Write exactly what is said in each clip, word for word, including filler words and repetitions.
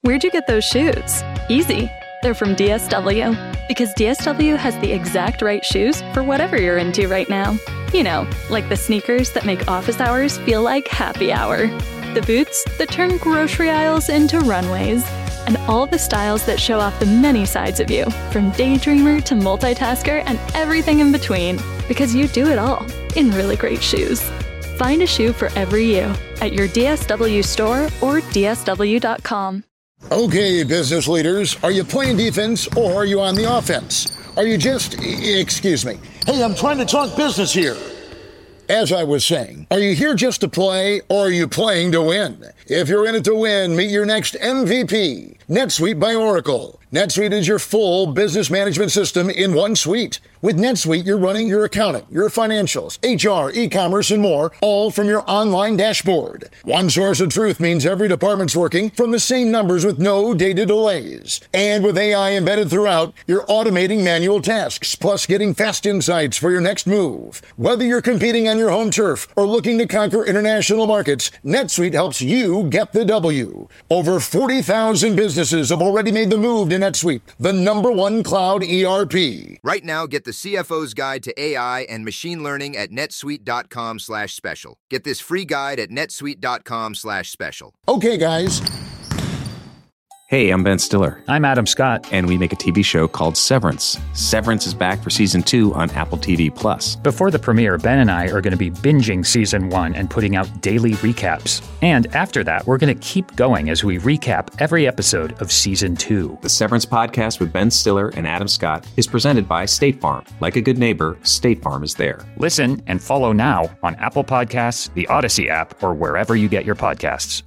Where'd you get those shoes? Easy. They're from D S W. Because D S W has the exact right shoes for whatever you're into right now. You know, like the sneakers that make office hours feel like happy hour. The boots that turn grocery aisles into runways. And all the styles that show off the many sides of you, from daydreamer to multitasker and everything in between. Because you do it all in really great shoes. Find a shoe for every you at your D S W store or D S W dot com. Okay, business leaders, are you playing defense or are you on the offense? Are you just, excuse me, hey, I'm trying to talk business here. As I was saying, are you here just to play or are you playing to win? If you're in it to win, meet your next M V P, NetSuite by Oracle. NetSuite is your full business management system in one suite. With NetSuite, you're running your accounting, your financials, H R, e-commerce, and more, all from your online dashboard. One source of truth means every department's working from the same numbers with no data delays. And with A I embedded throughout, you're automating manual tasks, plus getting fast insights for your next move. Whether you're competing on your home turf or looking to conquer international markets, NetSuite helps you get the W. Over forty thousand businesses have already made the move to NetSuite, the number one cloud E R P. Right now, get the C F O's Guide to A I and Machine Learning at netsuite.com slash special. Get this free guide at netsuite.com slash special. Okay, guys. Hey, I'm Ben Stiller. I'm Adam Scott. And we make a T V show called Severance. Severance is back for season two on Apple T V Plus. Before the premiere, Ben and I are going to be binging season one and putting out daily recaps. And after that, we're going to keep going as we recap every episode of season two. The Severance podcast with Ben Stiller and Adam Scott is presented by State Farm. Like a good neighbor, State Farm is there. Listen and follow now on Apple Podcasts, the Odyssey app, or wherever you get your podcasts.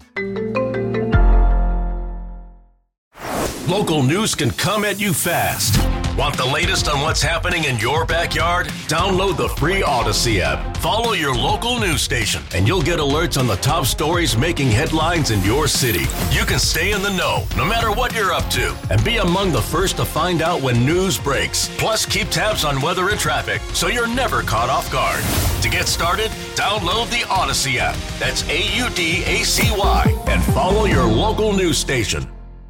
Local news can come at you fast. Want the latest on what's happening in your backyard? Download the free Odyssey app. Follow your local news station, and you'll get alerts on the top stories making headlines in your city. You can stay in the know, no matter what you're up to, and be among the first to find out when news breaks. Plus, keep tabs on weather and traffic, so you're never caught off guard. To get started, download the Odyssey app. That's A U D A C Y, and follow your local news station.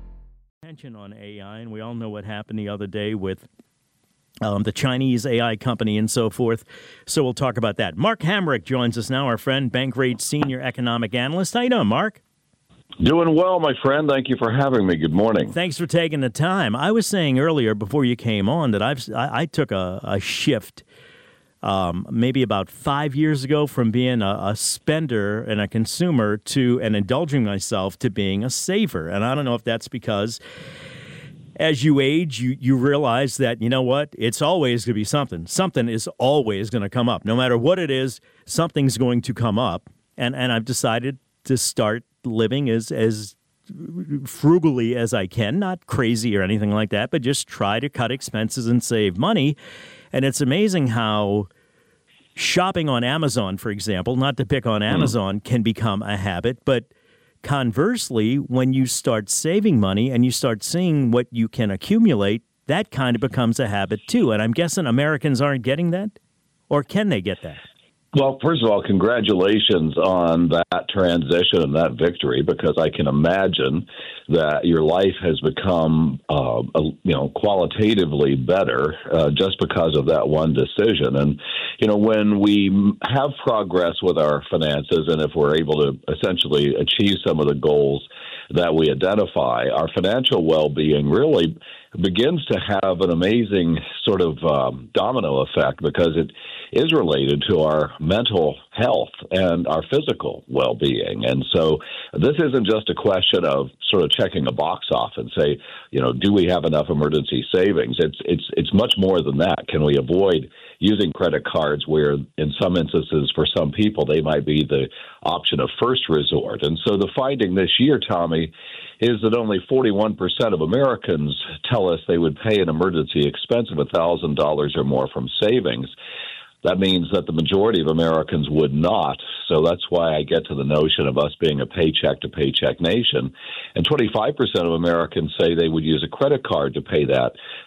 On A I, and we all know what happened the other day with um, the Chinese A I company and so forth. So we'll talk about that. Mark Hamrick joins us now, our friend, Bankrate Senior Economic Analyst. How you doing, Mark? Doing well, my friend. Thank you for having me. Good morning. Thanks for taking the time. I was saying earlier before you came on that I've I, I took a, a shift Um, maybe about five years ago from being a, a spender and a consumer to and indulging myself to being a saver. And I don't know if that's because as you age, you, you realize that, you know what, it's always going to be something. Something is always going to come up. No matter what it is, something's going to come up. And, and I've decided to start living as, as frugally as I can, not crazy or anything like that, but just try to cut expenses and save money. And it's amazing how shopping on Amazon, for example, not to pick on Amazon, mm. can become a habit. But conversely, when you start saving money and you start seeing what you can accumulate, that kind of becomes a habit too. And I'm guessing Americans aren't getting that? Or can they get that? Well, first of all, congratulations on that transition and that victory, because I can imagine that your life has become, uh, you know, qualitatively better uh, just because of that one decision. And, you know, when we have progress with our finances and if we're able to essentially achieve some of the goals that we identify, our financial well-being really begins to have an amazing sort of um, domino effect, because it is related to our mental health and our physical well-being. And so this isn't just a question of sort of checking a box off and say, you know, do we have enough emergency savings? It's it's it's much more than that. Can we avoid using credit cards where in some instances for some people they might be the option of first resort? And so the finding this year, Tommy, is that only forty-one percent of Americans tell us they would pay an emergency expense of one thousand dollars or more from savings. That means that the majority of Americans would not. So that's why I get to the notion of us being a paycheck-to-paycheck nation. And twenty-five percent of Americans say they would use a credit card to pay that.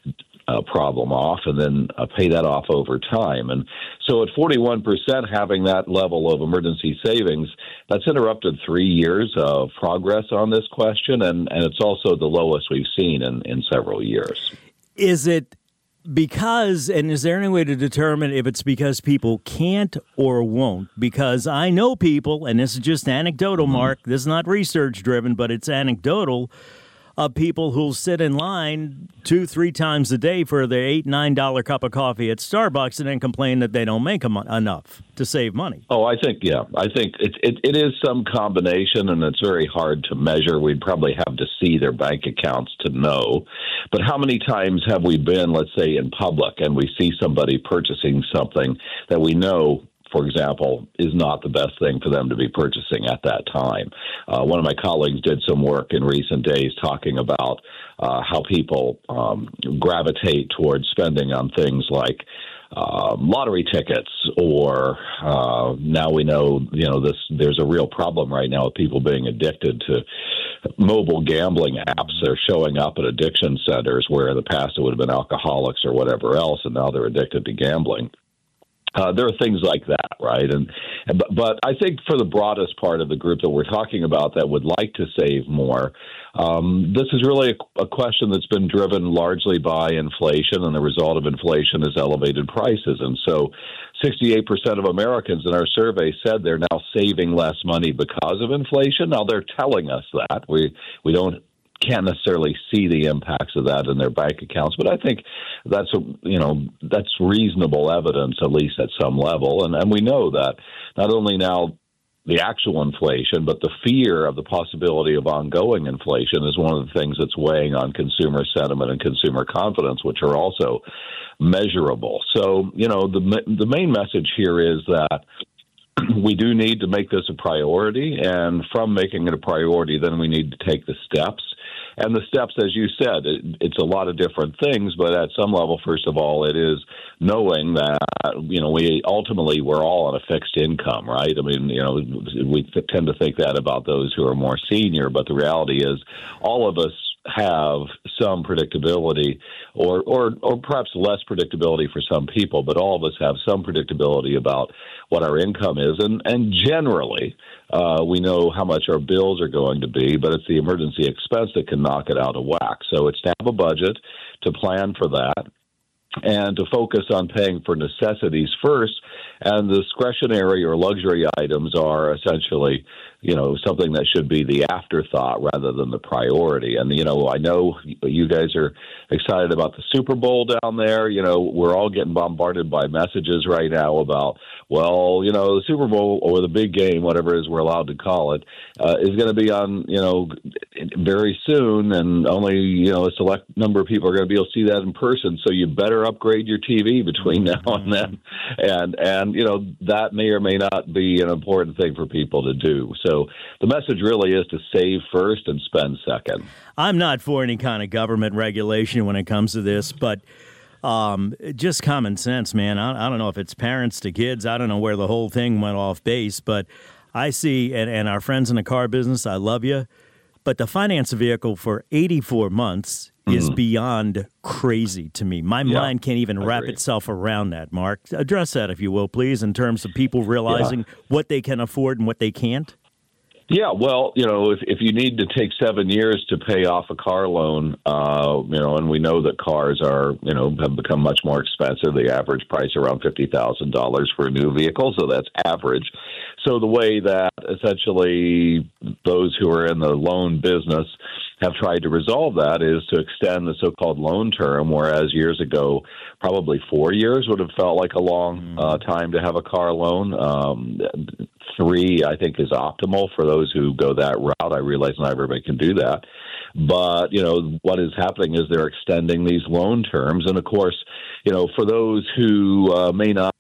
uh, problem off and then uh, pay that off over time. And so at forty-one percent, having that level of emergency savings, that's interrupted three years of progress on this question, and, and it's also the lowest we've seen in, in several years. Is it because, and is there any way to determine if it's because people can't or won't? Because I know people, and this is just anecdotal, Mark, this is not research-driven, but it's anecdotal, of people who'll sit in line two, three times a day for their eight, nine dollar cup of coffee at Starbucks and then complain that they don't make em- enough to save money. Oh, I think, yeah. I think it, it, it is some combination, and it's very hard to measure. We'd probably have to see their bank accounts to know. But how many times have we been, let's say, in public, and we see somebody purchasing something that we know, for example, is not the best thing for them to be purchasing at that time? Uh, one of my colleagues did some work in recent days talking about uh, how people um, gravitate towards spending on things like uh, lottery tickets, or uh, now we know, you know, this. There's a real problem right now with people being addicted to mobile gambling apps. They're showing up at addiction centers where in the past it would have been alcoholics or whatever else, and now they're addicted to gambling. Uh, there are things like that, right? And, and but, but I think for the broadest part of the group that we're talking about that would like to save more, um, this is really a, a question that's been driven largely by inflation, and the result of inflation is elevated prices. And so sixty-eight percent of Americans in our survey said they're now saving less money because of inflation. Now, they're telling us that. We, we don't can't necessarily see the impacts of that in their bank accounts, but I think that's a, you know that's reasonable evidence, at least at some level, and and we know that not only now the actual inflation, but the fear of the possibility of ongoing inflation is one of the things that's weighing on consumer sentiment and consumer confidence, which are also measurable. So, you know, the the main message here is that we do need to make this a priority, and from making it a priority, then we need to take the steps. And the steps, as you said, it, it's a lot of different things, but at some level, first of all, it is knowing that, you know, we ultimately we're all on a fixed income, right? I mean, you know, we tend to think that about those who are more senior, but the reality is all of us have some predictability, or, or or perhaps less predictability for some people, but all of us have some predictability about what our income is. And, and generally, uh, we know how much our bills are going to be, but it's the emergency expense that can knock it out of whack. So it's to have a budget, to plan for that, and to focus on paying for necessities first. And the discretionary or luxury items are essentially, you know, something that should be the afterthought rather than the priority. And, you know, I know you guys are excited about the Super Bowl down there. You know, we're all getting bombarded by messages right now about, well, you know, the Super Bowl or the big game, whatever it is we're allowed to call it, uh, is going to be on, you know, very soon, and only, you know, a select number of people are going to be able to see that in person. So you better upgrade your T V between now and then. And, and you know, that may or may not be an important thing for people to do. So the message really is to save first and spend second. I'm not for any kind of government regulation when it comes to this, but um, just common sense, man. I, I don't know if it's parents to kids. I don't know where the whole thing went off base, but I see, and, and our friends in the car business, I love you, but to finance a vehicle for eighty-four months is mm-hmm. beyond crazy to me. My yeah, mind can't even wrap agree. itself around that, Mark. Address that, if you will, please, in terms of people realizing yeah. what they can afford and what they can't. Yeah, well, you know, if, if you need to take seven years to pay off a car loan, uh, you know, and we know that cars are, you know, have become much more expensive. The average price around fifty thousand dollars for a new vehicle, so that's average. So the way that essentially those who are in the loan business have tried to resolve that is to extend the so-called loan term, whereas years ago, probably four years would have felt like a long uh, time to have a car loan. Um, three, I think, is optimal for those who go that route. I realize not everybody can do that. But, you know, what is happening is they're extending these loan terms. And, of course, you know, for those who uh, may not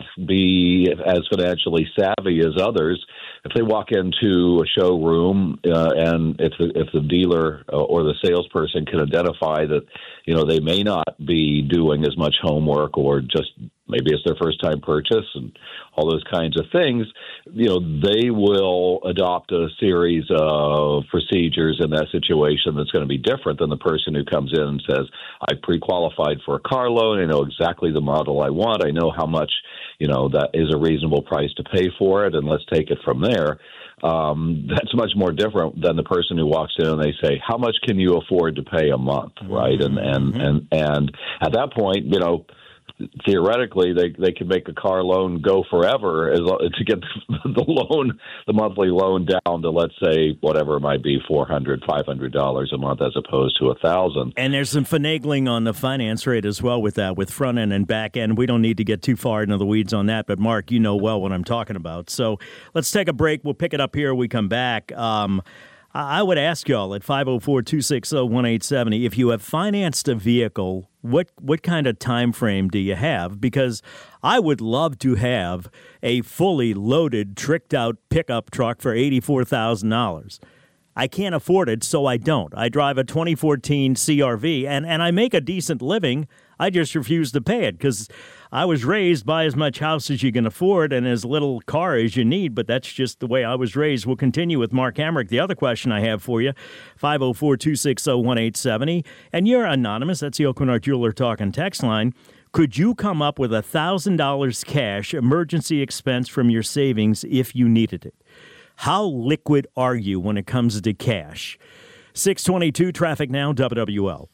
be as financially savvy as others, if they walk into a showroom uh, and if the, if the dealer or the salesperson can identify that, you know, they may not be doing as much homework or just maybe it's their first time purchase and all those kinds of things, you know, they will adopt a series of procedures in that situation that's going to be different than the person who comes in and says, I pre-qualified for a car loan. I know exactly the model I want. I know how much, you know, that is a reasonable price to pay for it, and let's take it from there. Um, that's much more different than the person who walks in and they say, how much can you afford to pay a month, right? And and, mm-hmm. and, and at that point, you know, theoretically, they they can make a car loan go forever as to get the loan, the monthly loan down to, let's say, whatever it might be, four hundred dollars, five hundred dollars a month as opposed to one thousand dollars. And there's some finagling on the finance rate as well with that, with front end and back end. We don't need to get too far into the weeds on that, but Mark, you know well what I'm talking about. So let's take a break. We'll pick it up here when we come back. Um, I would ask y'all at five oh four, two six oh, one eight seven oh, if you have financed a vehicle, what what kind of time frame do you have? Because I would love to have a fully loaded, tricked-out pickup truck for eighty-four thousand dollars. I can't afford it, so I don't. I drive a twenty fourteen C R V, and, and I make a decent living. I just refuse to pay it because I was raised buy as much house as you can afford and as little car as you need, but that's just the way I was raised. We'll continue with Mark Hamrick. The other question I have for you, five oh four, two six oh, one eight seven oh, and you're anonymous. That's the Oakwinart Jeweler Talk and Text line. Could you come up with one thousand dollars cash emergency expense from your savings if you needed it? How liquid are you when it comes to cash? six twenty-two traffic now, W W L.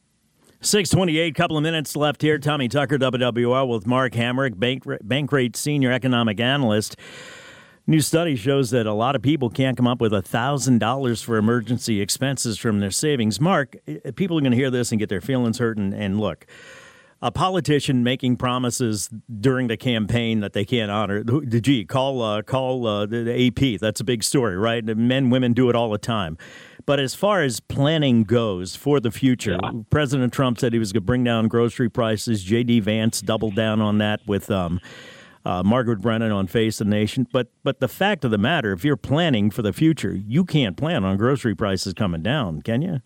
six twenty-eight, couple of minutes left here. Tommy Tucker, W W L, with Mark Hamrick, Bank, Bankrate Senior Economic Analyst. New study shows that a lot of people can't come up with one thousand dollars for emergency expenses from their savings. Mark, people are going to hear this and get their feelings hurt. And, and look, a politician making promises during the campaign that they can't honor. Gee, call uh, call uh, the, the A P. That's a big story, right? Men, women do it all the time. But as far as planning goes for the future, yeah. President Trump said he was going to bring down grocery prices. J D. Vance doubled down on that with um, uh, Margaret Brennan on Face the Nation. But but the fact of the matter, if you're planning for the future, you can't plan on grocery prices coming down, can you?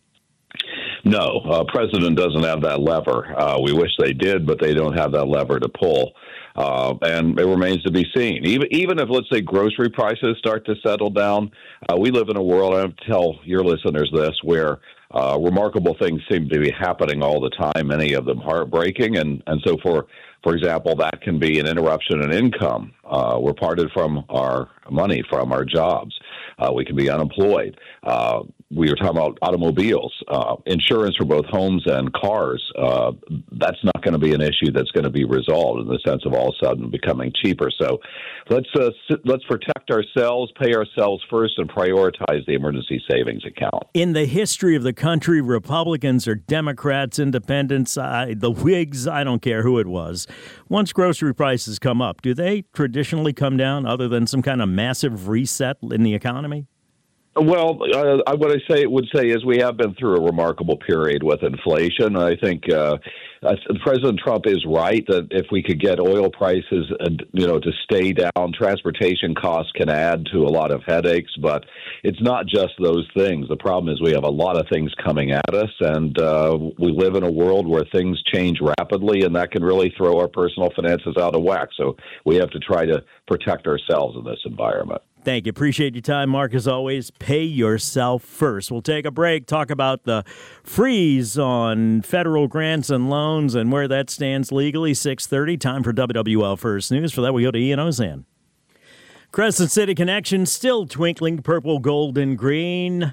No, uh, President doesn't have that lever. Uh, we wish they did, but they don't have that lever to pull. Uh, and it remains to be seen. Even even if, let's say, grocery prices start to settle down, uh, we live in a world, I have to tell your listeners this, where uh, remarkable things seem to be happening all the time, many of them heartbreaking. And, and so, for for example, that can be an interruption in income. Uh, we're parted from our money, from our jobs. Uh, we can be unemployed. Uh, we were talking about automobiles, uh, insurance for both homes and cars. Uh, that's not going to be an issue that's going to be resolved in the sense of all of a sudden becoming cheaper. So let's uh, let's protect ourselves, pay ourselves first, and prioritize the emergency savings account. In the history of the country, Republicans or Democrats, independents, uh, the Whigs, I don't care who it was, once grocery prices come up, do they traditionally come down other than some kind of massive reset in the economy? Well, uh, what I say would say is we have been through a remarkable period with inflation. I think uh, President Trump is right that if we could get oil prices, uh, you know, to stay down, transportation costs can add to a lot of headaches. But it's not just those things. The problem is we have a lot of things coming at us, and uh, we live in a world where things change rapidly, and that can really throw our personal finances out of whack. So we have to try to protect ourselves in this environment. Thank you. Appreciate your time, Mark. As always, pay yourself first. We'll take a break, talk about the freeze on federal grants and loans and where that stands legally. six thirty, time for W W L First News. For that, we go to Ian Ozan. Crescent City Connection still twinkling purple, gold, and green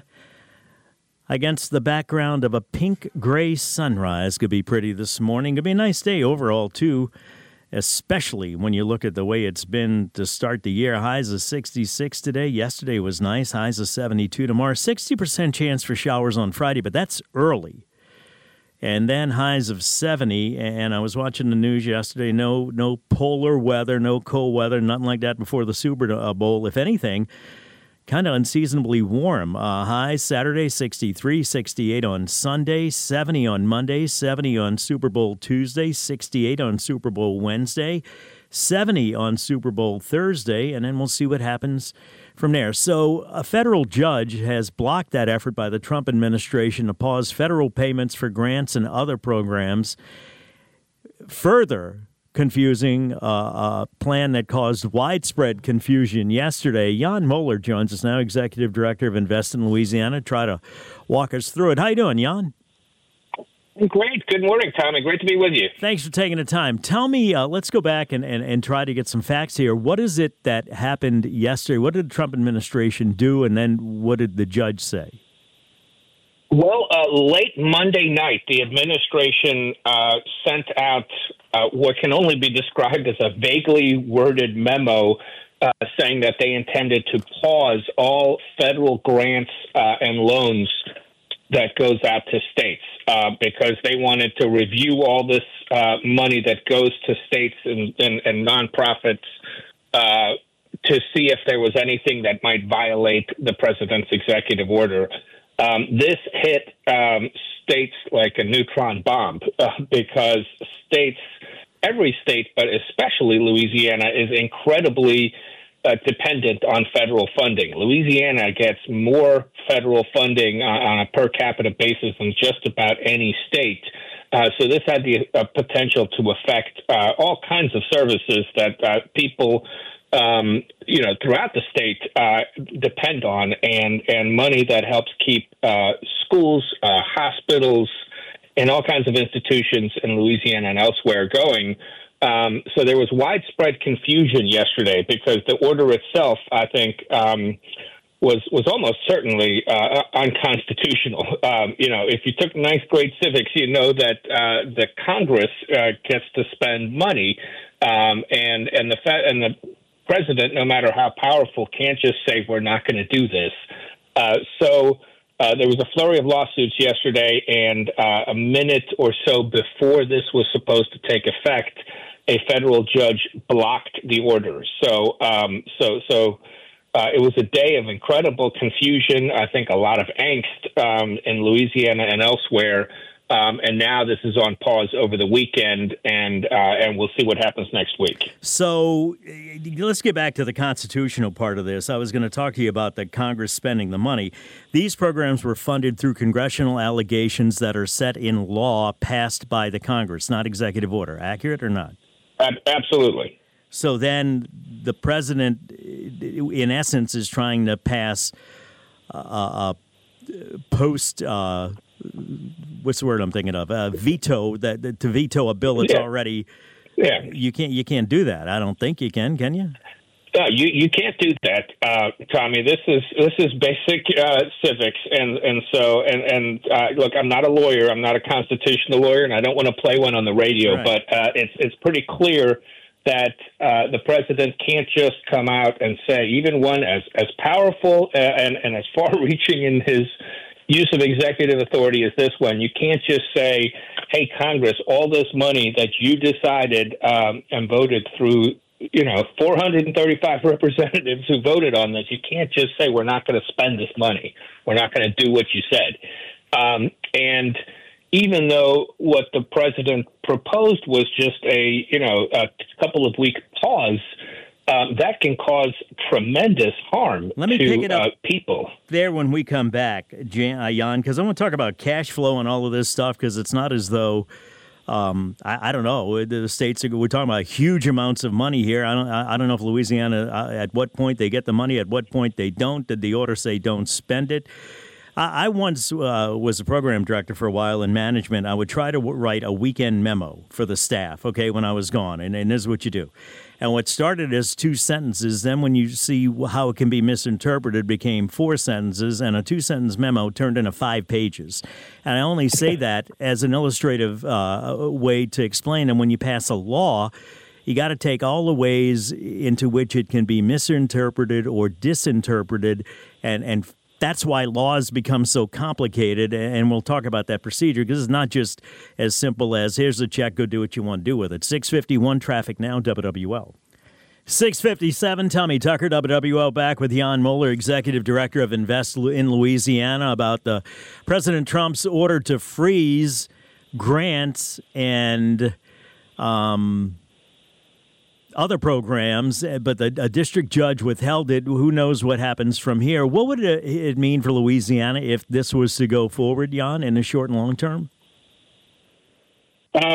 against the background of a pink-gray sunrise. Could be pretty this morning. Could be a nice day overall, too, especially when you look at the way it's been to start the year. Highs of sixty-six today. Yesterday was nice. Highs of seventy-two tomorrow. sixty percent chance for showers on Friday, but that's early. And then highs of seventy. And I was watching the news yesterday. No, no polar weather, no cold weather, nothing like that before the Super Bowl. If anything, kind of unseasonably warm. Uh, highs Saturday, sixty-three, sixty-eight on Sunday, seventy on Monday, seventy on Super Bowl Tuesday, sixty-eight on Super Bowl Wednesday, seventy on Super Bowl Thursday, and then we'll see what happens from there. So a federal judge has blocked that effort by the Trump administration to pause federal payments for grants and other programs. Further confusing uh, uh, plan that caused widespread confusion yesterday. Jan Moeller joins us now, Executive Director of Invest in Louisiana. Try to walk us through it. How you doing, Jan? Great. Good morning, Tommy. Great to be with you. Thanks for taking the time. Tell me, uh, let's go back and, and, and try to get some facts here. What is it that happened yesterday? What did the Trump administration do, and then what did the judge say? Well, uh, late Monday night, the administration uh, sent out uh, what can only be described as a vaguely worded memo uh, saying that they intended to pause all federal grants uh, and loans that goes out to states uh, because they wanted to review all this uh, money that goes to states and, and, and nonprofits uh, to see if there was anything that might violate the president's executive order. Um, this hit um, states like a neutron bomb uh, because states, every state, but especially Louisiana, is incredibly uh, dependent on federal funding. Louisiana gets more federal funding on, on a per capita basis than just about any state. Uh, so this had the uh, potential to affect uh, all kinds of services that uh, people Um, you know, throughout the state uh, depend on, and, and money that helps keep uh, schools, uh, hospitals, and all kinds of institutions in Louisiana and elsewhere going. Um, so there was widespread confusion yesterday because the order itself, I think, um, was was almost certainly uh, unconstitutional. Um, you know, if you took ninth grade civics, you know that uh, the Congress uh, gets to spend money, um, and and the fa- and the president, no matter how powerful, can't just say we're not going to do this. Uh, so uh, there was a flurry of lawsuits yesterday, and uh, a minute or so before this was supposed to take effect, a federal judge blocked the order. So, um, so, so uh, it was a day of incredible confusion. I think a lot of angst um, in Louisiana and elsewhere. Um, and now this is on pause over the weekend, and uh, and we'll see what happens next week. So let's get back to the constitutional part of this. I was going to talk to you about the Congress spending the money. These programs were funded through congressional allegations that are set in law passed by the Congress, not executive order. Accurate or not? Absolutely. So then the president, in essence, is trying to pass a, a post uh, what's the word I'm thinking of? Uh, veto that, that to veto a bill that's yeah. already. Yeah. You can't. You can't do that. I don't think you can. Can you? No, you you can't do that, uh, Tommy. This is this is basic uh, civics, and and so and and uh, look, I'm not a lawyer. I'm not a constitutional lawyer, and I don't want to play one on the radio. Right. But uh, it's it's pretty clear that uh, the president can't just come out and say, even one as as powerful uh, and and as far-reaching in his use of executive authority as this one, you can't just say, hey, Congress, all this money that you decided um, and voted through, you know, four hundred thirty-five representatives who voted on this, you can't just say we're not going to spend this money. We're not going to do what you said. Um, and even though what the president proposed was just a, you know, a couple of week pause, Um, that can cause tremendous harm Let me to pick it up uh, people. There when we come back, Jan, because I want to talk about cash flow and all of this stuff, because it's not as though, um, I, I don't know, the states, are, we're talking about huge amounts of money here. I don't I don't know if Louisiana, uh, at what point they get the money, at what point they don't. Did the order say don't spend it? I once uh, was a program director for a while in management. I would try to w- write a weekend memo for the staff, okay, when I was gone, and, and this is what you do. And what started as two sentences, then when you see how it can be misinterpreted, became four sentences, and a two-sentence memo turned into five pages. And I only say that as an illustrative uh, way to explain, and when you pass a law, you got to take all the ways into which it can be misinterpreted or disinterpreted, and and that's why laws become so complicated, and we'll talk about that procedure, because it's not just as simple as, here's a check, go do what you want to do with it. six fifty-one Traffic Now, W W L. six fifty-seven, Tommy Tucker, W W L, back with Jan Moeller, Executive Director of Invest in Louisiana, about the President Trump's order to freeze grants and um, other programs, but the, a district judge withheld it. Who knows what happens from here? What would it, it mean for Louisiana if this was to go forward, Jan, in the short and long term? Uh,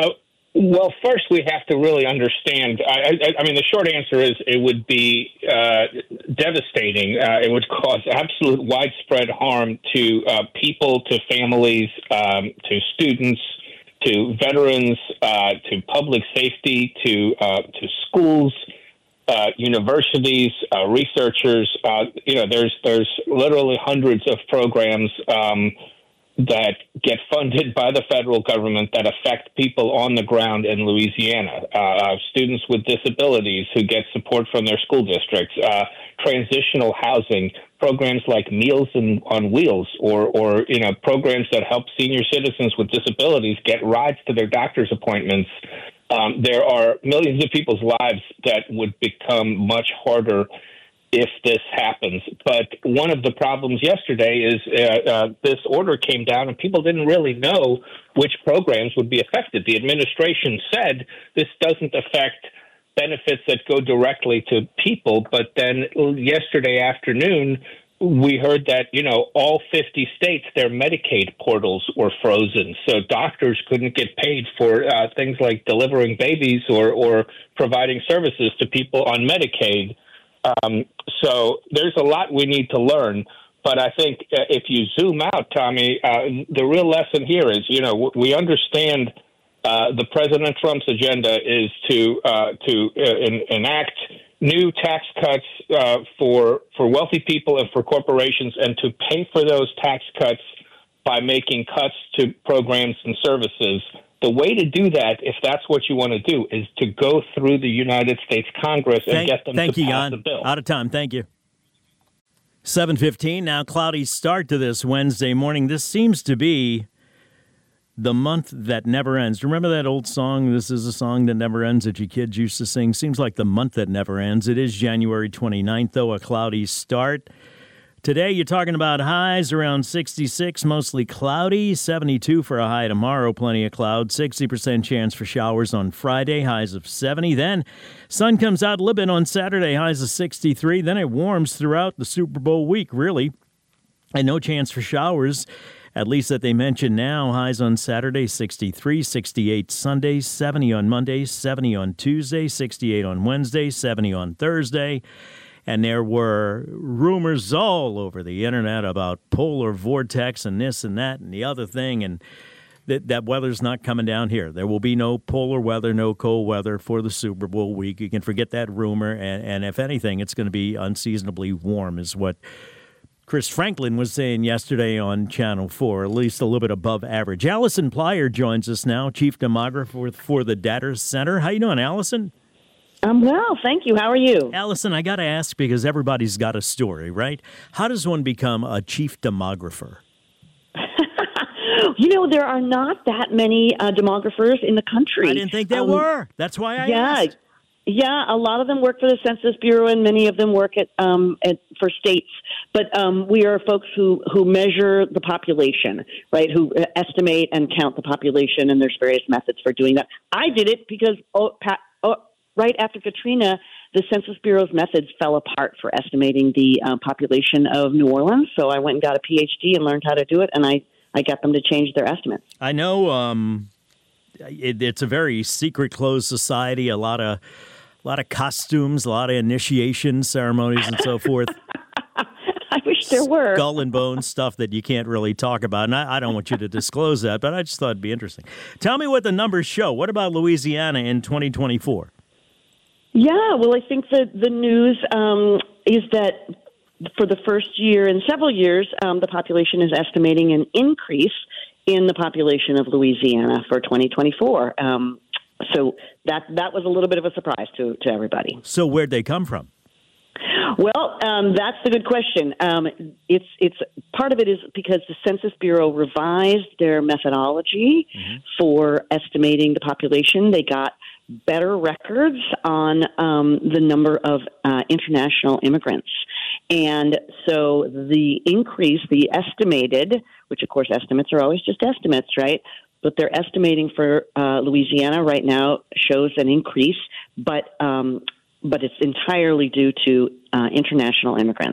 Well, first we have to really understand. I, I, I mean, the short answer is it would be uh, devastating. Uh, it would cause absolute widespread harm to uh, people, to families, um, to students, to veterans, uh, to public safety, to uh, to schools, uh, universities, uh, researchers. Uh, you know, there's there's literally hundreds of programs Um, that get funded by the federal government that affect people on the ground in Louisiana, uh, uh, students with disabilities who get support from their school districts, uh, transitional housing, programs like Meals in, on Wheels, or, or you know programs that help senior citizens with disabilities get rides to their doctor's appointments. Um, there are millions of people's lives that would become much harder if this happens. But one of the problems yesterday is uh, uh, this order came down and people didn't really know which programs would be affected. The administration said this doesn't affect benefits that go directly to people, but then yesterday afternoon, we heard that, you know, all fifty states, their Medicaid portals were frozen. So doctors couldn't get paid for uh, things like delivering babies or, or providing services to people on Medicaid. Um, so there's a lot we need to learn, but I think uh, if you zoom out, Tommy, uh, the real lesson here is, you know, w- we understand uh, the President Trump's agenda is to uh, to uh, in, enact new tax cuts uh, for for wealthy people and for corporations, and to pay for those tax cuts by making cuts to programs and services. The way to do that, if that's what you want to do, is to go through the United States Congress and thank, get them thank to you, pass Jan. the bill. Out of time. Thank you. seven fifteen, now cloudy start to this Wednesday morning. This seems to be the month that never ends. Remember that old song, This is a Song That Never Ends, that you kids used to sing? Seems like the month that never ends. It is January twenty-ninth, though, a cloudy start. Today, you're talking about highs around sixty-six, mostly cloudy, seventy-two for a high tomorrow, plenty of clouds, sixty percent chance for showers on Friday, highs of seventy. Then sun comes out a little bit on Saturday, highs of sixty-three. Then it warms throughout the Super Bowl week, really, and no chance for showers, at least that they mention now. Highs on Saturday, sixty-three, sixty-eight Sunday, seventy on Monday, seventy on Tuesday, sixty-eight on Wednesday, seventy on Thursday. And there were rumors all over the internet about polar vortex and this and that and the other thing, and that that weather's not coming down here. There will be no polar weather, no cold weather for the Super Bowl week. You can forget that rumor, and, and if anything, it's going to be unseasonably warm, is what Chris Franklin was saying yesterday on Channel four, at least a little bit above average. Allison Plyer joins us now, Chief Demographer for the Data Center. How you doing, Allison? I'm well, thank you. How are you? Allison, I got to ask, because everybody's got a story, right? How does one become a chief demographer? You know, there are not that many uh, demographers in the country. I didn't think there um, were. That's why I yeah, asked. Yeah, a lot of them work for the Census Bureau, and many of them work at, um, at for states. But um, we are folks who, who measure the population, right, who estimate and count the population, and there's various methods for doing that. I did it because oh, Pat, oh, right after Katrina, the Census Bureau's methods fell apart for estimating the uh, population of New Orleans. So I went and got a P H D and learned how to do it, and I, I got them to change their estimates. I know um, it, it's a very secret, closed society, a lot of a lot of costumes, a lot of initiation ceremonies and so forth. I wish there were. Skull and bone stuff that you can't really talk about, and I, I don't want you to disclose that, but I just thought it'd be interesting. Tell me what the numbers show. What about Louisiana in twenty twenty-four? Yeah, well, I think the, the news um, is that for the first year in several years, um, the population is estimating an increase in the population of Louisiana for twenty twenty-four. Um, so that that was a little bit of a surprise to, to everybody. So where'd they come from? Well, um, that's the good question. Um, it's it's part of it is because the Census Bureau revised their methodology mm-hmm. for estimating the population. They got better records on um, the number of uh, international immigrants. And so the increase, the estimated, which of course estimates are always just estimates, right? But they're estimating for uh, Louisiana right now shows an increase, but um, but it's entirely due to uh, international immigrants.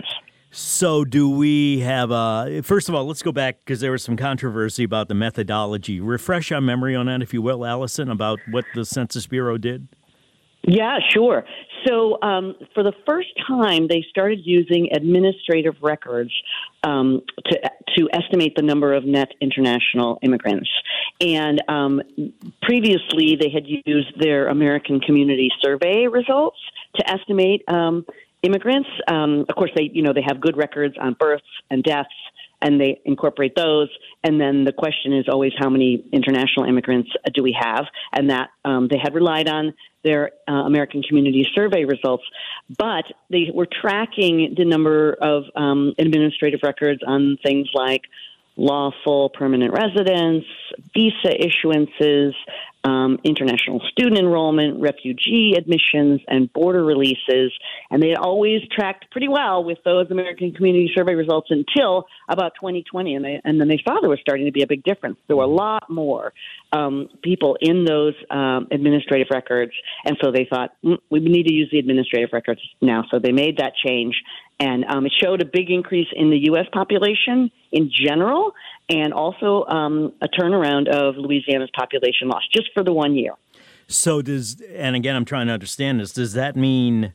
So do we have a, first of all, let's go back because there was some controversy about the methodology. Refresh our memory on that, if you will, Allison, about what the Census Bureau did. Yeah, sure. So um, for the first time, they started using administrative records um, to to estimate the number of net international immigrants. And um, previously, they had used their American Community Survey results to estimate um, immigrants. Um, of course, they you know they have good records on births and deaths, and they incorporate those. And then the question is always, how many international immigrants do we have? And that um, they had relied on their uh, American Community Survey results, but they were tracking the number of um, administrative records on things like lawful permanent residence, visa issuances, um, international student enrollment, refugee admissions, and border releases. And they had always tracked pretty well with those American Community Survey results until about twenty twenty. And, they, and then they saw there was starting to be a big difference. There were a lot more um, people in those um, administrative records. And so they thought, mm, we need to use the administrative records now. So they made that change. And um, it showed a big increase in the U S population in general, and also um, a turnaround of Louisiana's population loss just for the one year. So does, and again, I'm trying to understand this, does that mean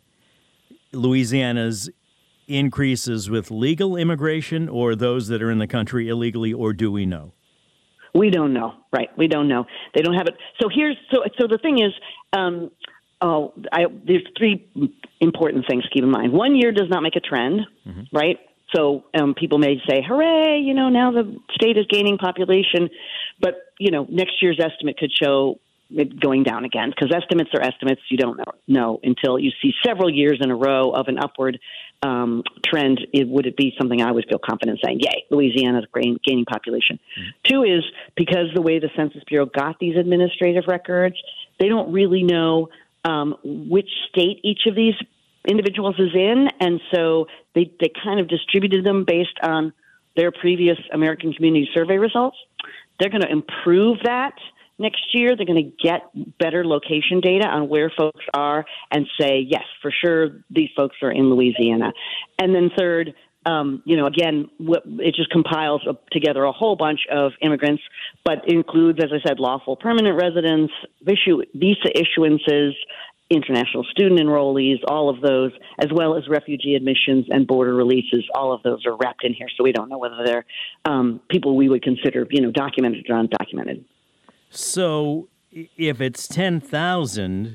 Louisiana's increases with legal immigration or those that are in the country illegally, or do we know? We don't know, right? We don't know. They don't have it. So here's, so, so the thing is, um, Oh, I, there's three important things to keep in mind. One year does not make a trend, mm-hmm. right? So um, people may say, hooray, you know, now the state is gaining population. But, you know, next year's estimate could show it going down again, because estimates are estimates. You don't know, know until you see several years in a row of an upward um, trend. It, would it be something I would feel confident saying, yay, Louisiana's gaining population. Mm-hmm. Two is because the way the Census Bureau got these administrative records, they don't really know Um, which state each of these individuals is in, and so they, they kind of distributed them based on their previous American Community Survey results. They're going to improve that next year. They're going to get better location data on where folks are and say, yes, for sure, these folks are in Louisiana. And then third, Um, you know, again, what, it just compiles a, together a whole bunch of immigrants, but includes, as I said, lawful permanent residents, visa, visa issuances, international student enrollees, all of those, as well as refugee admissions and border releases. All of those are wrapped in here, so we don't know whether they're um, people we would consider, you know, documented or undocumented. So if it's ten thousand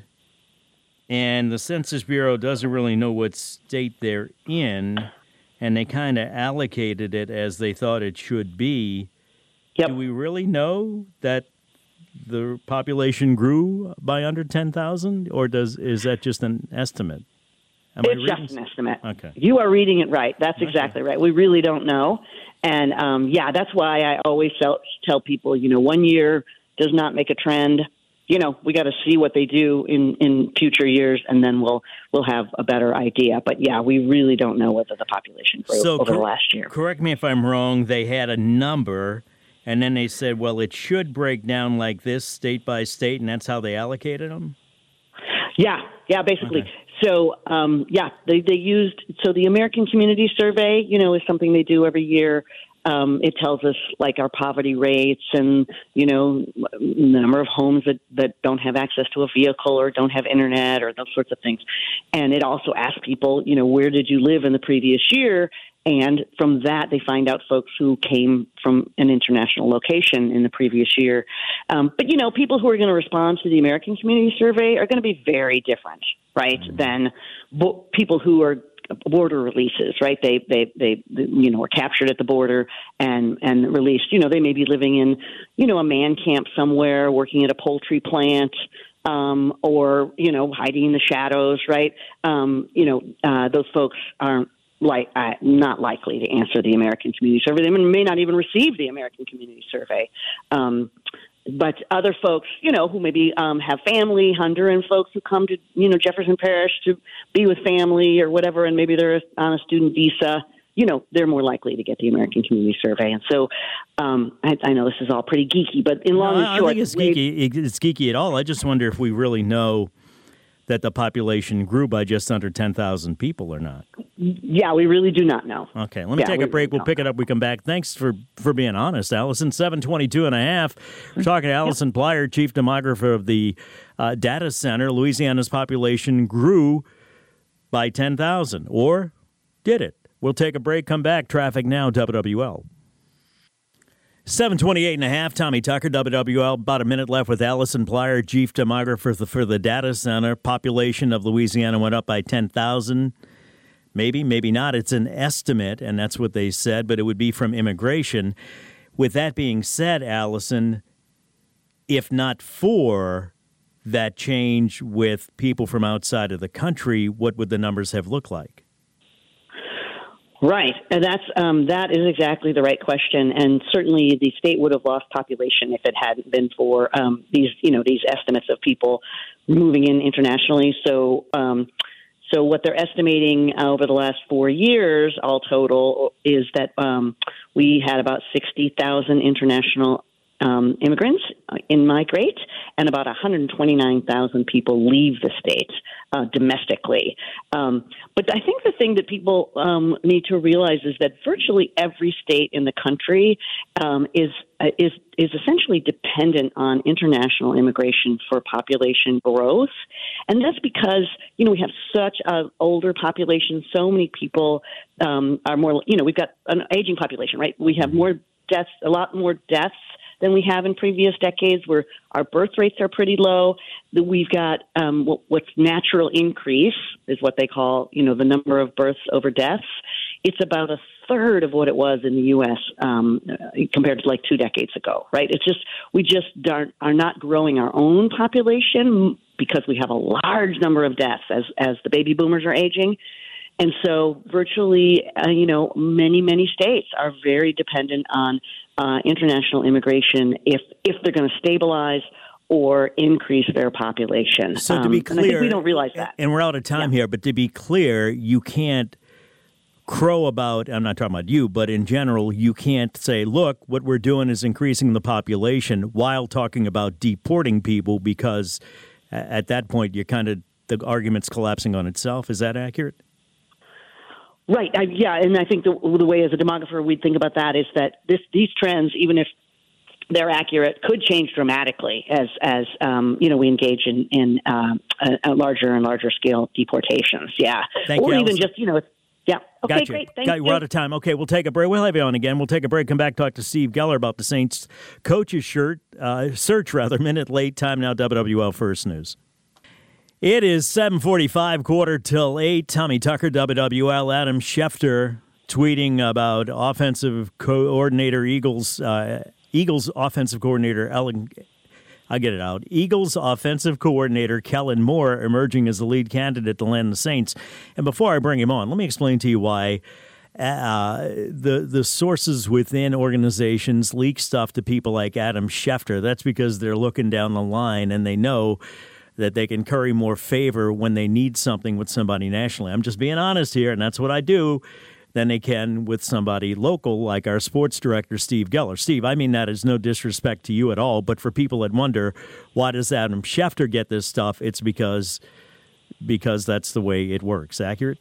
and the Census Bureau doesn't really know what state they're in, and they kind of allocated it as they thought it should be, yep. Do we really know that the population grew by under ten thousand, or does is that just an estimate? Am it's just an estimate. Okay. You are reading it right. That's okay. exactly right. We really don't know. And, um, yeah, that's why I always tell, tell people, you know, one year does not make a trend. You know, we got to see what they do in, in future years, and then we'll we'll have a better idea. But, yeah, we really don't know whether the population grew so over cor- the last year. Correct me if I'm wrong. They had a number, and then they said, well, it should break down like this state by state, and that's how they allocated them? Yeah, yeah, basically. Okay. So, um, yeah, they, they used – so the American Community Survey, you know, is something they do every year. Um, it tells us, like, our poverty rates and, you know, the number of homes that, that don't have access to a vehicle or don't have internet or those sorts of things. And it also asks people, you know, where did you live in the previous year? And from that, they find out folks who came from an international location in the previous year. Um, but, you know, people who are going to respond to the American Community Survey are going to be very different, right, mm-hmm. than bo- people who are border releases, right? They, they, they, you know, were captured at the border and, and released. You know, they may be living in, you know, a man camp somewhere, working at a poultry plant, um, or, you know, hiding in the shadows, right? Um, you know, uh, those folks aren't like, uh, not likely to answer the American Community Survey. They may not even receive the American Community Survey. Um, But other folks, you know, who maybe um, have family, Honduran folks who come to, you know, Jefferson Parish to be with family or whatever, and maybe they're on a student visa, you know, they're more likely to get the American Community Survey. And so um, I, I know this is all pretty geeky, but in long no, and short. I think it's geeky. It's geeky at all. I just wonder if we really know that the population grew by just under ten thousand people or not? Yeah, we really do not know. Okay, let me yeah, take we a break. Really we'll pick it up. We come back. Thanks for, for being honest, Allison. seven twenty-two and a half. We're talking to Allison yep. Plyer, Chief Demographer of the uh, Data Center. Louisiana's population grew by ten thousand, or did it? We'll take a break, come back. Traffic now, W W L. seven twenty-eight and a half, Tommy Tucker, W W L. About a minute left with Allison Plyer, Chief Demographer for the, for the Data Center. Population of Louisiana went up by ten thousand. Maybe, maybe not. It's an estimate, and that's what they said, but it would be from immigration. With that being said, Allison, if not for that change with people from outside of the country, what would the numbers have looked like? Right, and that's um, that is exactly the right question, and certainly the state would have lost population if it hadn't been for um, these, you know, these estimates of people moving in internationally. So, um, so what they're estimating over the last four years, all total, is that um, we had about sixty thousand international um, immigrants in migrate, and about one hundred twenty-nine thousand people leave the state uh, domestically. Um, but I think the thing that people um, need to realize is that virtually every state in the country um, is uh, is is essentially dependent on international immigration for population growth, and that's because you know we have such an older population. So many people um, are more. You know, we've got an aging population, right? We have more deaths, a lot more deaths than we have in previous decades, where our birth rates are pretty low. We've got um, what's natural increase is what they call, you know, the number of births over deaths. It's about a third of what it was in the U S um, compared to like two decades ago, right? It's just, we just aren't, are not growing our own population because we have a large number of deaths as, as the baby boomers are aging. And so virtually, uh, you know, many, many states are very dependent on uh, international immigration if if they're going to stabilize or increase their population. So to be um, clear, and I think we don't realize that. And we're out of time yeah. here, but to be clear, you can't crow about, I'm not talking about you, but in general, you can't say, look, what we're doing is increasing the population while talking about deporting people, because at that point, you're kind of, the argument's collapsing on itself. Is that accurate? Right. I, yeah, and I think the, the way as a demographer we'd think about that is that this, these trends, even if they're accurate, could change dramatically as as um, you know we engage in in uh, a, a larger and larger scale deportations. Yeah, Thank or you, even Allison. just you know. Yeah. Okay. Gotcha. Great. Thank Got, you. We're out of time. Okay, we'll take a break. We'll have you on again. We'll take a break. Come back. Talk to Steve Geller about the Saints coach's shirt uh, search. Rather, minute late. Time now. W W L First News. It is seven forty-five, quarter till eight. Tommy Tucker, W W L. Adam Schefter tweeting about offensive coordinator Eagles. Uh, Eagles offensive coordinator Ellen. I'll get it out. Eagles offensive coordinator Kellen Moore emerging as the lead candidate to land the Saints. And before I bring him on, let me explain to you why uh, the the sources within organizations leak stuff to people like Adam Schefter. That's because they're looking down the line and they know that they can curry more favor when they need something with somebody nationally. I'm just being honest here, and that's what I do, than they can with somebody local like our sports director, Steve Geller. Steve, I mean that is no disrespect to you at all, but for people that wonder, why does Adam Schefter get this stuff? It's because because that's the way it works. Accurate?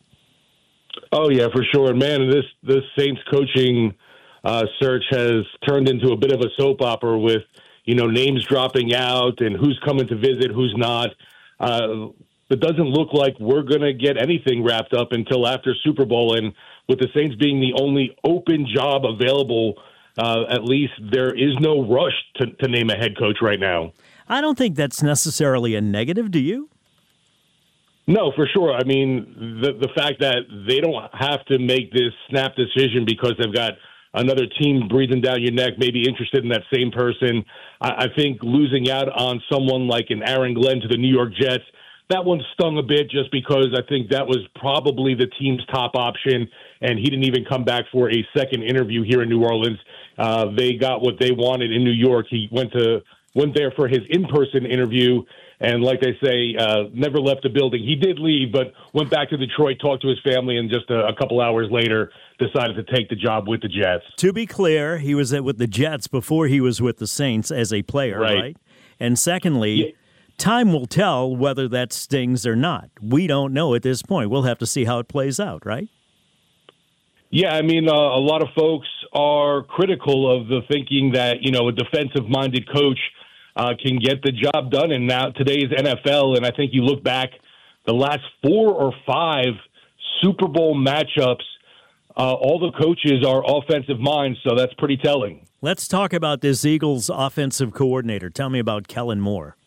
Oh, yeah, for sure. Man, this, this Saints coaching uh, search has turned into a bit of a soap opera with, you know, names dropping out and who's coming to visit, who's not. Uh, it doesn't look like we're going to get anything wrapped up until after Super Bowl. And with the Saints being the only open job available, uh, at least there is no rush to, to name a head coach right now. I don't think that's necessarily a negative, do you? No, for sure. I mean, the the fact that they don't have to make this snap decision because they've got another team breathing down your neck, maybe interested in that same person. I, I think losing out on someone like an Aaron Glenn to the New York Jets, that one stung a bit just because I think that was probably the team's top option, and he didn't even come back for a second interview here in New Orleans. Uh, they got what they wanted in New York. He went to went there for his in-person interview, and like they say, uh, never left the building. He did leave, but went back to Detroit, talked to his family, and just a, a couple hours later decided to take the job with the Jets. To be clear, he was with the Jets before he was with the Saints as a player, right? right? And secondly, yeah. time will tell whether that stings or not. We don't know at this point. We'll have to see how it plays out, right? Yeah, I mean, uh, a lot of folks are critical of the thinking that, you know, a defensive-minded coach uh, can get the job done. And now today's N F L, and I think you look back the last four or five Super Bowl matchups, uh, all the coaches are offensive minds, so that's pretty telling. Let's talk about this Eagles offensive coordinator. Tell me about Kellen Moore.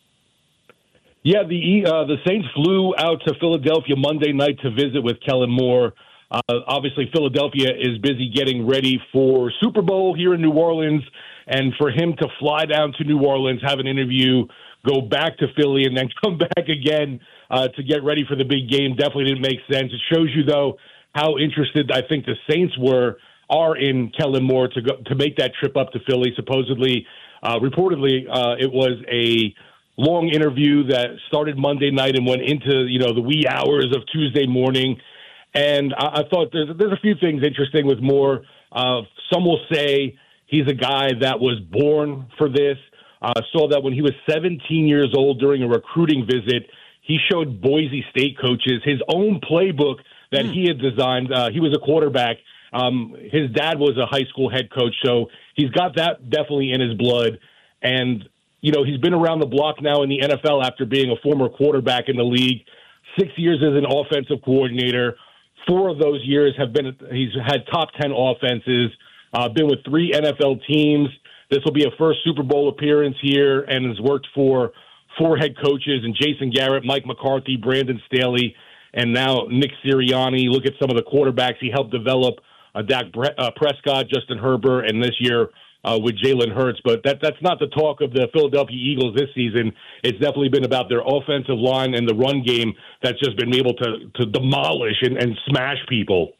Yeah, the uh, the Saints flew out to Philadelphia Monday night to visit with Kellen Moore. Uh, obviously, Philadelphia is busy getting ready for Super Bowl here in New Orleans, and for him to fly down to New Orleans, have an interview, go back to Philly, and then come back again uh, to get ready for the big game definitely didn't make sense. It shows you, though, how interested I think the Saints were are in Kellen Moore to go to make that trip up to Philly. Supposedly, uh, reportedly, uh, it was a long interview that started Monday night and went into you know the wee hours of Tuesday morning. And I, I thought there's there's a few things interesting with Moore. Uh, some will say he's a guy that was born for this. Uh, saw that when he was seventeen years old during a recruiting visit, he showed Boise State coaches his own playbook that mm. he had designed. Uh, he was a quarterback. Um, his dad was a high school head coach, so he's got that definitely in his blood. And, you know, he's been around the block now in the N F L after being a former quarterback in the league, six years as an offensive coordinator. Four of those years have been, he's had top ten offenses, uh, been with three N F L teams. This will be a first Super Bowl appearance here and has worked for four head coaches and Jason Garrett, Mike McCarthy, Brandon Staley, and now Nick Sirianni. Look at some of the quarterbacks he helped develop, uh, Dak Bre- uh, Prescott, Justin Herbert, and this year uh, with Jalen Hurts. But that that's not the talk of the Philadelphia Eagles this season. It's definitely been about their offensive line and the run game that's just been able to, to demolish and, and smash people.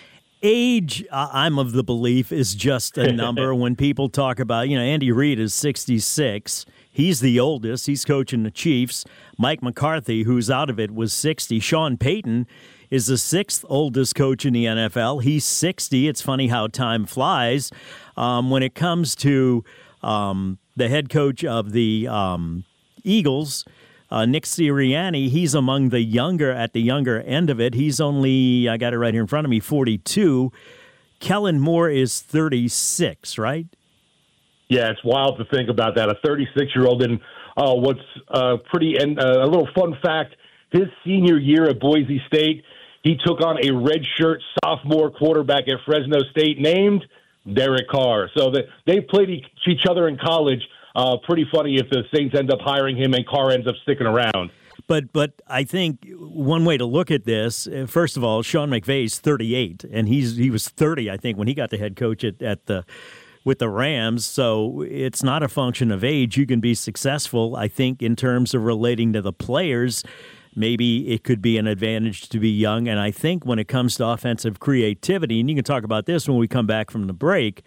Age, I'm of the belief, is just a number. When people talk about, you know, Andy Reid is sixty-six. He's the oldest. He's coaching the Chiefs. Mike McCarthy, who's out of it, was sixty. Sean Payton is the sixth oldest coach in the N F L. He's sixty. It's funny how time flies. Um, when it comes to um, the head coach of the um, Eagles, Uh, Nick Sirianni, he's among the younger, at the younger end of it. He's only, I got it right here in front of me, forty-two. Kellen Moore is thirty-six, right? Yeah, it's wild to think about that. A thirty-six-year-old. And uh, what's uh, pretty, and uh, a little fun fact, his senior year at Boise State, he took on a redshirt sophomore quarterback at Fresno State named Derek Carr. So the, they played each other in college. Uh, pretty funny if the Saints end up hiring him and Carr ends up sticking around. But but I think one way to look at this, first of all, Sean McVay's thirty-eight, and he's he was thirty, I think, when he got the head coach at, at the with the Rams. So it's not a function of age. You can be successful, I think, in terms of relating to the players. Maybe it could be an advantage to be young. And I think when it comes to offensive creativity, and you can talk about this when we come back from the break,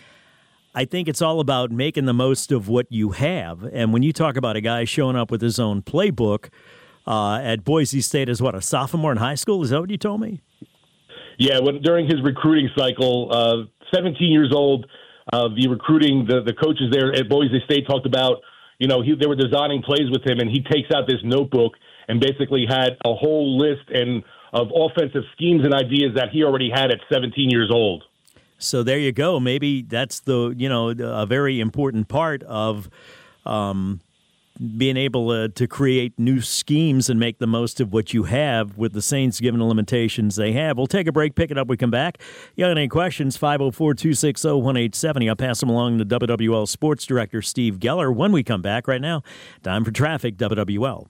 I think it's all about making the most of what you have. And when you talk about a guy showing up with his own playbook uh, at Boise State as, what, a sophomore in high school? Is that what you told me? Yeah, when, during his recruiting cycle, uh, seventeen years old, uh, the recruiting, the, the coaches there at Boise State talked about, you know, he, they were designing plays with him, and he takes out this notebook and basically had a whole list and of offensive schemes and ideas that he already had at seventeen years old. So there you go. Maybe that's the, you know, a very important part of um, being able uh, to create new schemes and make the most of what you have with the Saints, given the limitations they have. We'll take a break, pick it up, we come back. You got any questions? five oh four, two six oh, one eight seven oh. I'll pass them along to W W L Sports Director Steve Geller when we come back. Right now, time for traffic, W W L.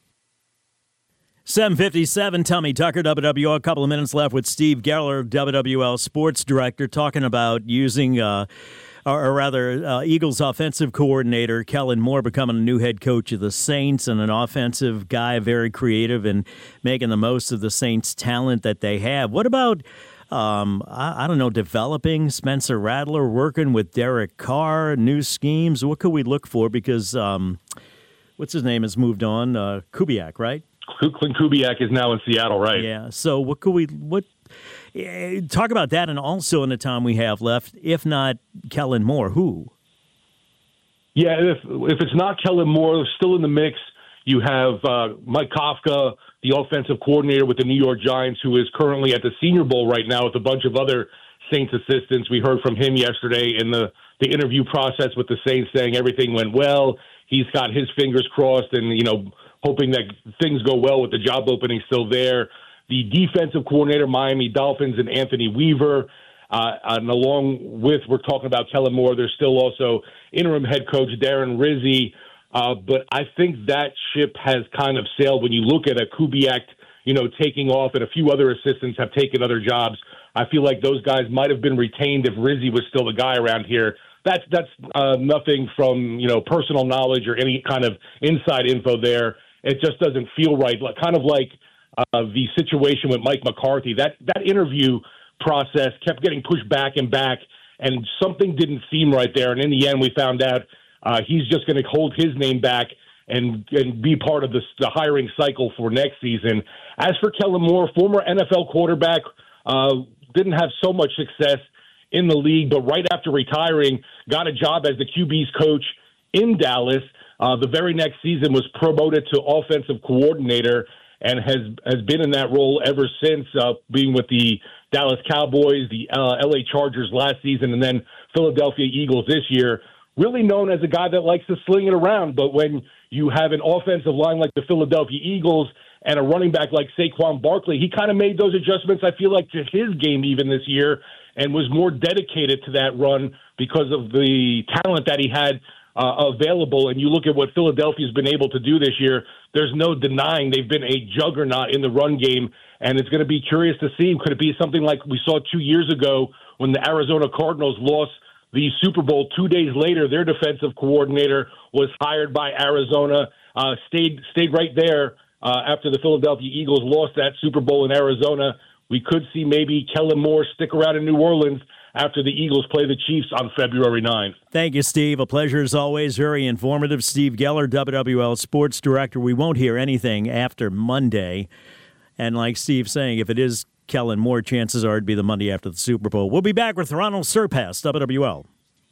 seven fifty-seven, Tommy Tucker, W W L. A couple of minutes left with Steve Geller, W W L Sports Director, talking about using, uh, or, or rather, uh, Eagles offensive coordinator Kellen Moore becoming a new head coach of the Saints, and an offensive guy, very creative and making the most of the Saints' talent that they have. What about, um, I, I don't know, developing Spencer Rattler, working with Derek Carr, new schemes? What could we look for? Because, um, what's his name has moved on, uh, Kubiak, right? Clint Kubiak is now in Seattle, right? Yeah. So what could we what eh, talk about that, and also in the time we have left, if not Kellen Moore, who? Yeah, if if it's not Kellen Moore, still in the mix. You have uh, Mike Kafka, the offensive coordinator with the New York Giants, who is currently at the Senior Bowl right now with a bunch of other Saints assistants. We heard from him yesterday in the, the interview process with the Saints, saying everything went well. He's got his fingers crossed and, you know, hoping that things go well with the job opening still there. The defensive coordinator, Miami Dolphins, and Anthony Weaver. Uh, and along with, we're talking about Kellen Moore, there's still also interim head coach Darren Rizzi. Uh, but I think that ship has kind of sailed when you look at a Kubiak, you know, taking off, and a few other assistants have taken other jobs. I feel like those guys might have been retained if Rizzi was still the guy around here. That's that's uh, nothing from, you know, personal knowledge or any kind of inside info there. It just doesn't feel right. Like, kind of like uh, the situation with Mike McCarthy. That that interview process kept getting pushed back and back, and something didn't seem right there. And in the end, we found out uh, he's just going to hold his name back and, and be part of the, the hiring cycle for next season. As for Kellen Moore, former N F L quarterback, uh, didn't have so much success in the league, but right after retiring, got a job as the Q B's coach in Dallas. Uh, the very next season was promoted to offensive coordinator and has has been in that role ever since, uh, being with the Dallas Cowboys, the uh, L A Chargers last season, and then Philadelphia Eagles this year. Really known as a guy that likes to sling it around, but when you have an offensive line like the Philadelphia Eagles and a running back like Saquon Barkley, he kind of made those adjustments, I feel like, to his game even this year, and was more dedicated to that run because of the talent that he had uh, available. And you look at what Philadelphia's been able to do this year, there's no denying they've been a juggernaut in the run game, and it's going to be curious to see. Could it be something like we saw two years ago when the Arizona Cardinals lost the Super Bowl? Two days later, their defensive coordinator was hired by Arizona, uh, stayed stayed right there uh, after the Philadelphia Eagles lost that Super Bowl in Arizona. We could see maybe Kellen Moore stick around in New Orleans after the Eagles play the Chiefs on February ninth. Thank you, Steve. A pleasure as always. Very informative. Steve Geller, W W L Sports Director. We won't hear anything after Monday. And like Steve's saying, if it is Kellen Moore, chances are it'd be the Monday after the Super Bowl. We'll be back with Ronald Surpass, W W L.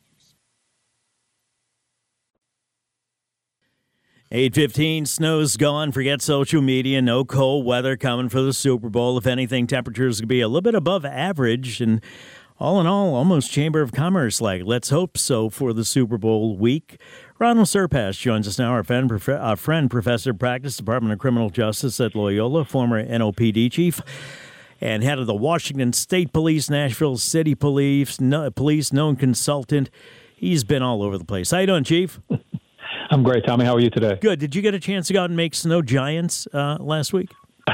eight fifteen, snow's gone. Forget social media. No cold weather coming for the Super Bowl. If anything, temperatures could be a little bit above average. And all in all, almost Chamber of Commerce like. Let's hope so for the Super Bowl week. Ronald Surpass joins us now, our friend, prof- our friend, Professor of Practice, Department of Criminal Justice at Loyola, former N O P D chief, and head of the Washington State Police, Nashville City Police, no, police known consultant. He's been all over the place. How you doing, Chief? I'm great, Tommy. How are you today? Good. Did you get a chance to go out and make snow giants uh, last week?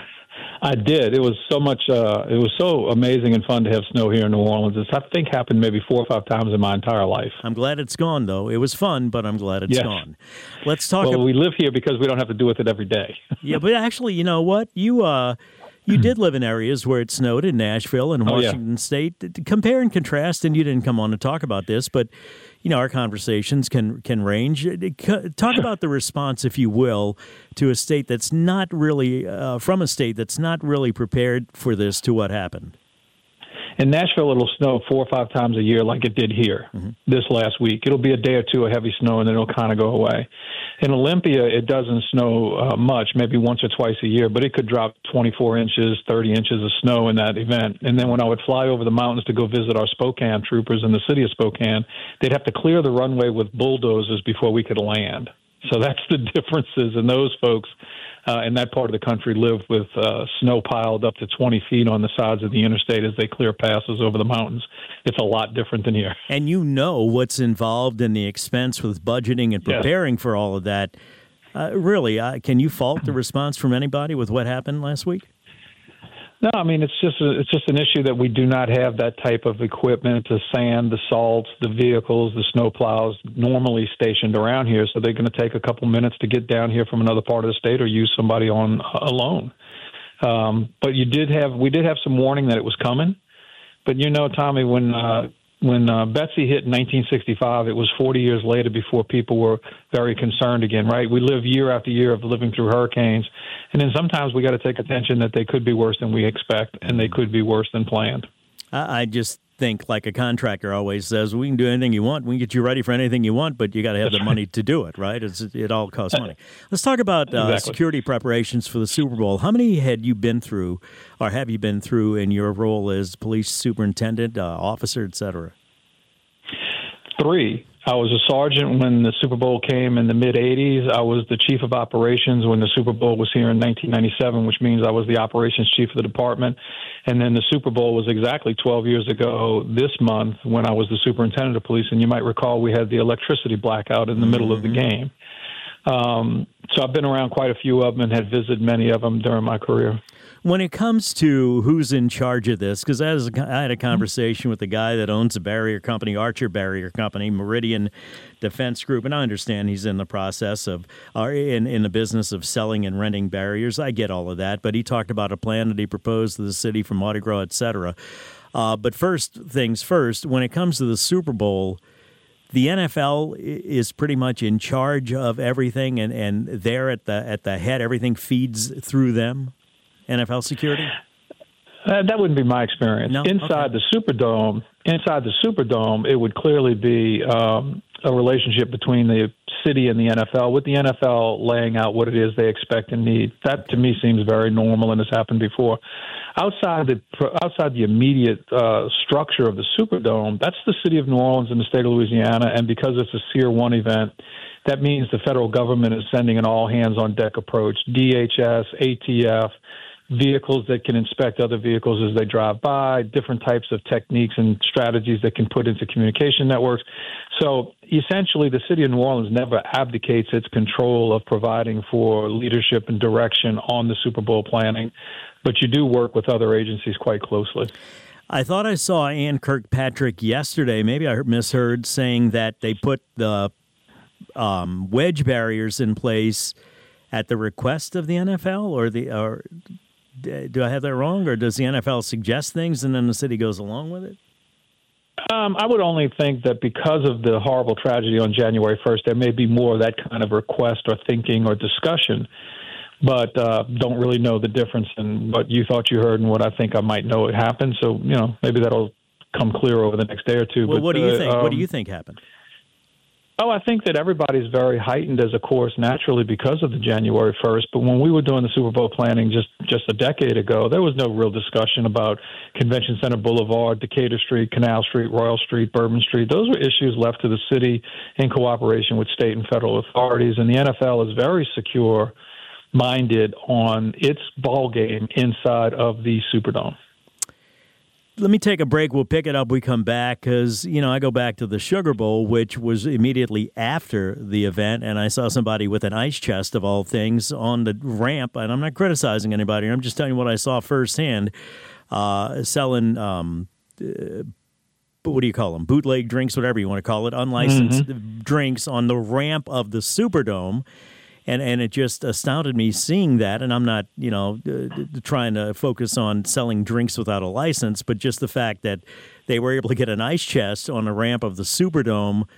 I did. It was so much. Uh, it was so amazing and fun to have snow here in New Orleans. It's, I think, happened maybe four or five times in my entire life. I'm glad it's gone, though. It was fun, but I'm glad it's yes. gone. Let's talk. Well, about... we live here because we don't have to deal with it every day. Yeah, but actually, you know what? You uh, you did live in areas where it snowed in Nashville and Washington oh, yeah. State. Compare and contrast, and you didn't come on to talk about this, but you know our conversations can can range. Talk about the response, if you will, to a state that's not really uh, from a state that's not really prepared for this. To what happened. In Nashville, it'll snow four or five times a year like it did here mm-hmm. this last week. It'll be a day or two of heavy snow, and then it'll kind of go away. In Olympia, it doesn't snow uh, much, maybe once or twice a year, but it could drop twenty-four inches, thirty inches of snow in that event. And then when I would fly over the mountains to go visit our Spokane troopers in the city of Spokane, they'd have to clear the runway with bulldozers before we could land. So that's the differences, and those folks uh, in that part of the country live with uh, snow piled up to twenty feet on the sides of the interstate as they clear passes over the mountains. It's a lot different than here. And you know what's involved in the expense with budgeting and preparing yes. for all of that. Uh, really, uh, can you fault the response from anybody with what happened last week? No, I mean, it's just a, it's just an issue that we do not have that type of equipment, the sand, the salt, the vehicles, the snow plows normally stationed around here. So they're going to take a couple minutes to get down here from another part of the state or use somebody on alone. Um, but you did have we did have some warning that it was coming. But, you know, Tommy, when uh, when uh, Betsy hit in nineteen sixty-five, it was forty years later before people were very concerned again, right? We live year after year of living through hurricanes. And then sometimes we got to take attention that they could be worse than we expect, and they could be worse than planned. I just think, like a contractor always says, we can do anything you want. We can get you ready for anything you want, but you got to have the money to do it, right? It's, it all costs money. Let's talk about uh, Exactly. security preparations for the Super Bowl. How many had you been through, or have you been through in your role as police superintendent, uh, officer, et cetera? Three. I was a sergeant when the Super Bowl came in the mid-eighties. I was the chief of operations when the Super Bowl was here in nineteen ninety-seven, which means I was the operations chief of the department. And then the Super Bowl was exactly twelve years ago this month when I was the superintendent of police. And you might recall we had the electricity blackout in the mm-hmm. middle of the game. Um, so I've been around quite a few of them and had visited many of them during my career. When it comes to who's in charge of this, because I, I had a conversation with the guy that owns a barrier company, Archer Barrier Company, Meridian Defense Group, and I understand he's in the process of, or in, in the business of selling and renting barriers. I get all of that, but he talked about a plan that he proposed to the city for Mardi Gras, et cetera. Uh, but first things first, when it comes to the Super Bowl, the N F L is pretty much in charge of everything, and, and they're at the at the head. Everything feeds through them. N F L security? Uh, that wouldn't be my experience. No? Inside Okay. the Superdome, inside the Superdome, it would clearly be um, a relationship between the city and the N F L, with the N F L laying out what it is they expect and need. That to me seems very normal and has happened before. Outside the outside the immediate uh, structure of the Superdome, that's the city of New Orleans and the state of Louisiana, and because it's a Tier One event, that means the federal government is sending an all-hands-on-deck approach. D H S, A T F. Vehicles that can inspect other vehicles as they drive by, different types of techniques and strategies that can put into communication networks. So essentially, the city of New Orleans never abdicates its control of providing for leadership and direction on the Super Bowl planning, but you do work with other agencies quite closely. I thought I saw Ann Kirkpatrick yesterday, maybe I misheard, saying that they put the um, wedge barriers in place at the request of the N F L, or the or do I have that wrong, or does the N F L suggest things and then the city goes along with it? Um, I would only think that because of the horrible tragedy on January first, there may be more of that kind of request or thinking or discussion, but uh, don't really know the difference in what you thought you heard and what I think I might know it happened. So, you know, maybe that'll come clear over the next day or two. Well, but, what do you uh, think? Um, what do you think happened? Oh, I think that everybody's very heightened as a course naturally because of the January first. But when we were doing the Super Bowl planning just, just a decade ago, there was no real discussion about Convention Center Boulevard, Decatur Street, Canal Street, Royal Street, Bourbon Street. Those were issues left to the city in cooperation with state and federal authorities. And the N F L is very secure minded on its ball game inside of the Superdome. Let me take a break. We'll pick it up. We come back because, you know, I go back to the Sugar Bowl, which was immediately after the event, and I saw somebody with an ice chest, of all things, on the ramp. And I'm not criticizing anybody. I'm just telling you what I saw firsthand, uh, selling, um, uh, what do you call them, bootleg drinks, whatever you want to call it, unlicensed mm-hmm. drinks on the ramp of the Superdome. And and it just astounded me seeing that, and I'm not, you know, uh, trying to focus on selling drinks without a license, but just the fact that they were able to get an ice chest on the ramp of the Superdome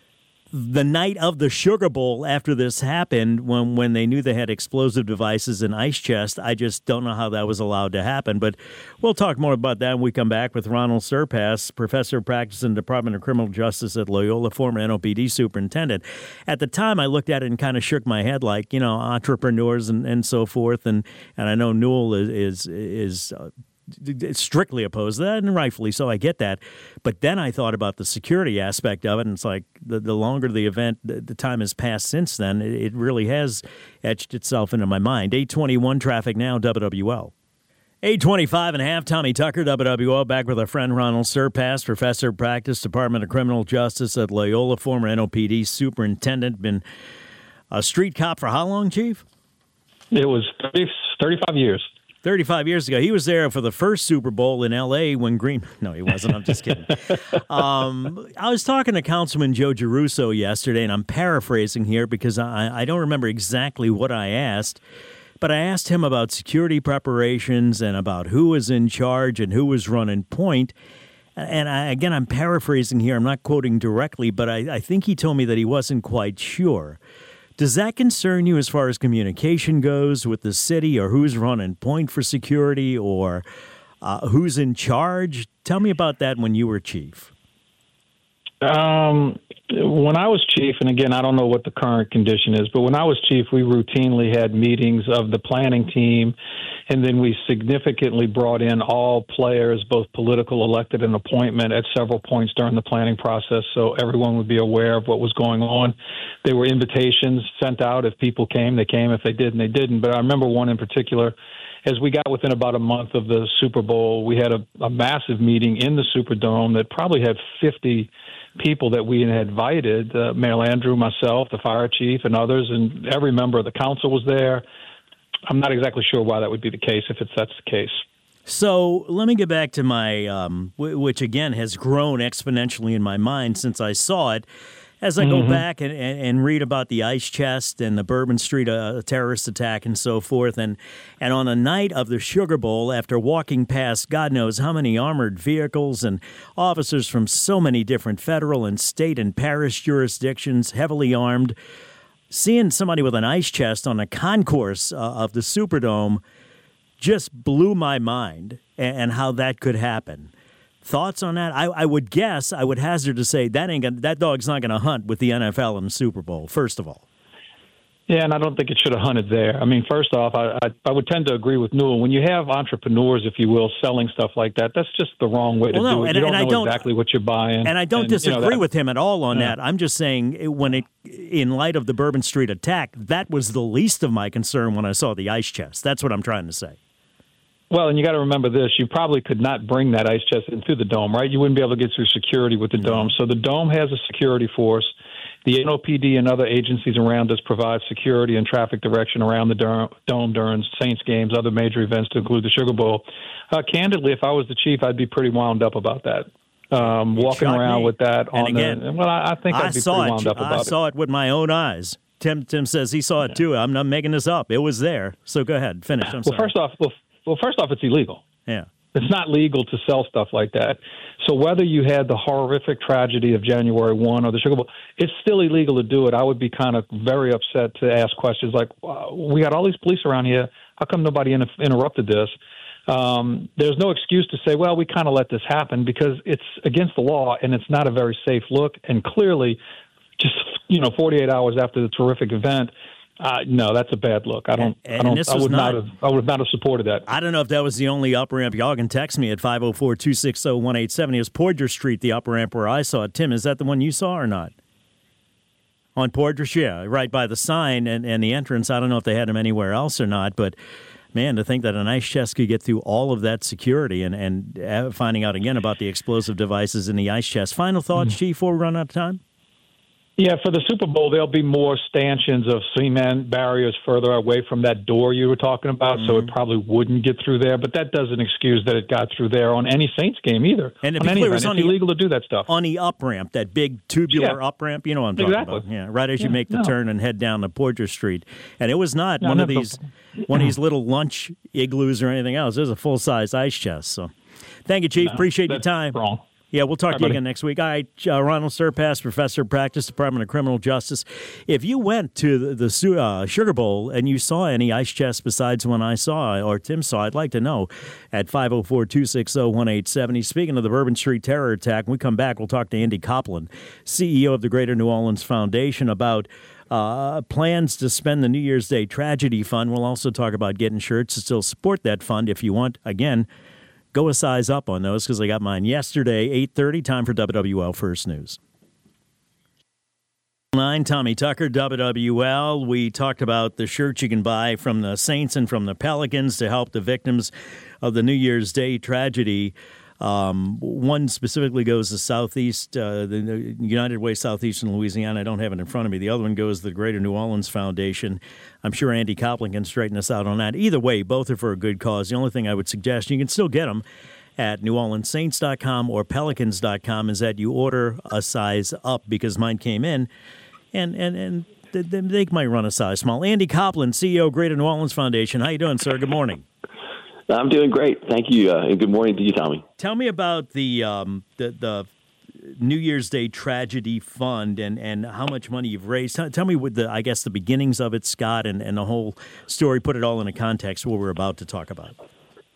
the night of the Sugar Bowl after this happened, when, when they knew they had explosive devices and ice chest. I just don't know how that was allowed to happen. But we'll talk more about that when we come back with Ronald Surpass, professor of practice in the Department of Criminal Justice at Loyola, former N O P D superintendent. At the time, I looked at it and kind of shook my head, like, you know, entrepreneurs and, and so forth. And, and I know Newell is is, is uh, strictly opposed to that, and rightfully so. I get that. But then I thought about the security aspect of it, and it's like the, the longer the event, the, the time has passed since then, it, it really has etched itself into my mind. eight twenty-one traffic now, W W L. eight twenty-five and a half, Tommy Tucker, W W L, back with our friend Ronald Surpass, professor of practice, Department of Criminal Justice at Loyola, former N O P D superintendent, been a street cop for how long, Chief? It was thirty, thirty-five years. thirty-five years ago. He was there for the first Super Bowl in L A when Green... No, he wasn't. I'm just kidding. um, I was talking to Councilman Joe Giarrusso yesterday, and I'm paraphrasing here because I, I don't remember exactly what I asked, but I asked him about security preparations and about who was in charge and who was running point. And I, again, I'm paraphrasing here. I'm not quoting directly, but I, I think he told me that he wasn't quite sure. Does that concern you as far as communication goes with the city, or who's running point for security, or Uh, who's in charge? Tell me about that when you were chief. Um, when I was chief, and again, I don't know what the current condition is, but when I was chief, we routinely had meetings of the planning team, and then we significantly brought in all players, both political, elected, and appointment at several points during the planning process, so everyone would be aware of what was going on. There were invitations sent out. If people came, they came. If they didn't, they didn't. But I remember one in particular. As we got within about a month of the Super Bowl, we had a, a massive meeting in the Superdome that probably had fifty people that we had invited, uh, Mayor Landrieu, myself, the fire chief, and others, and every member of the council was there. I'm not exactly sure why that would be the case, if it's that's the case. So let me get back to my, um, w- which again has grown exponentially in my mind since I saw it. As I go mm-hmm. back and, and, and read about the ice chest and the Bourbon Street uh, terrorist attack and so forth, and, and on the night of the Sugar Bowl, after walking past God knows how many armored vehicles and officers from so many different federal and state and parish jurisdictions, heavily armed, seeing somebody with an ice chest on a concourse uh, of the Superdome just blew my mind, and, and how that could happen. Thoughts on that? I, I would guess, I would hazard to say that ain't gonna, that dog's not going to hunt with the N F L in the Super Bowl, first of all. Yeah, and I don't think it should have hunted there. I mean, first off, I, I, I would tend to agree with Newell. When you have entrepreneurs, if you will, selling stuff like that, that's just the wrong way to well, no, do it. And, you don't and know I don't, exactly what you're buying. And I don't and, disagree you know, that, with him at all on yeah. that. I'm just saying when it, in light of the Bourbon Street attack, that was the least of my concern when I saw the ice chest. That's what I'm trying to say. Well, and you got to remember this. You probably could not bring that ice chest into the dome, right? You wouldn't be able to get through security with the dome. So the dome has a security force. The N O P D and other agencies around us provide security and traffic direction around the dome during Saints games, other major events to include the Sugar Bowl. Uh, candidly, if I was the chief, I'd be pretty wound up about that. Um, walking around me. with that and on again, the – well, I, I think I'd I be saw pretty it, wound up about I it. I saw it with my own eyes. Tim Tim says he saw it too. I'm not making this up. It was there. So go ahead. Finish. I'm well, sorry. First off, well, well, first off, it's illegal. Yeah. It's not legal to sell stuff like that. So whether you had the horrific tragedy of January first or the Sugar Bowl, it's still illegal to do it. I would be kind of very upset to ask questions like, wow, we got all these police around here. How come nobody inter- interrupted this? Um, there's no excuse to say, well, we kind of let this happen because it's against the law and it's not a very safe look. And clearly, just, you know, forty-eight hours after the terrific event, Uh, no, that's a bad look. I don't. And, I don't. this I was would not, not have. I would not have supported that. I don't know if that was the only up ramp. Y'all can text me at five oh four, two six oh, one eight seven oh. It was Poydras Street, the up ramp where I saw it. Tim, is that the one you saw or not? On Poydras, yeah, right by the sign and, and the entrance. I don't know if they had them anywhere else or not, but man, to think that an ice chest could get through all of that security and and finding out again about the explosive devices in the ice chest. Final thoughts, mm-hmm. Chief, before we run out of time. Yeah, for the Super Bowl, there'll be more stanchions of cement barriers further away from that door you were talking about, mm-hmm. so it probably wouldn't get through there. But that doesn't excuse that it got through there on any Saints game either. And on any clear, event, it's, on it's the, illegal to do that stuff. On the up ramp, that big tubular yeah. up ramp, you know what I'm talking exactly. about. Yeah, right as yeah, you make the no. turn and head down to Poydras Street. And it was not no, one no, of these no. one of these little lunch igloos or anything else. It was a full size ice chest. So, thank you, Chief. No, Appreciate your time. Wrong. Yeah, we'll talk Hi, to you buddy. again next week. All right, uh, Ronald Surpass, Professor of Practice, Department of Criminal Justice. If you went to the, the uh, Sugar Bowl and you saw any ice chests besides one I saw or Tim saw, I'd like to know at five oh four, two six oh, one eight seven oh. Speaking of the Bourbon Street terror attack, when we come back, we'll talk to Andy Copland, C E O of the Greater New Orleans Foundation, about uh, plans to spend the New Year's Day Tragedy Fund. We'll also talk about getting shirts to still support that fund if you want. Again, go a size up on those because I got mine yesterday, eight thirty, time for W W L First News. Nine, Tommy Tucker, W W L. We talked about the shirts you can buy from the Saints and from the Pelicans to help the victims of the New Year's Day tragedy. Um, one specifically goes to Southeast, uh, the United Way Southeastern Louisiana. I don't have it in front of me. The other one goes to the Greater New Orleans Foundation. I'm sure Andy Copland can straighten us out on that. Either way, both are for a good cause. The only thing I would suggest, you can still get them at New Orleans Saints dot com or Pelicans dot com, is that you order a size up because mine came in and, and, and they, they might run a size small. Andy Copland, C E O, Greater New Orleans Foundation. How you doing, sir? Good morning. I'm doing great. Thank you, uh, and good morning to you, Tommy. Tell me about the um, the, the New Year's Day Tragedy Fund and, and how much money you've raised. Tell, tell me what the I guess the beginnings of it, Scott, and, and the whole story. Put it all in a context what we're about to talk about.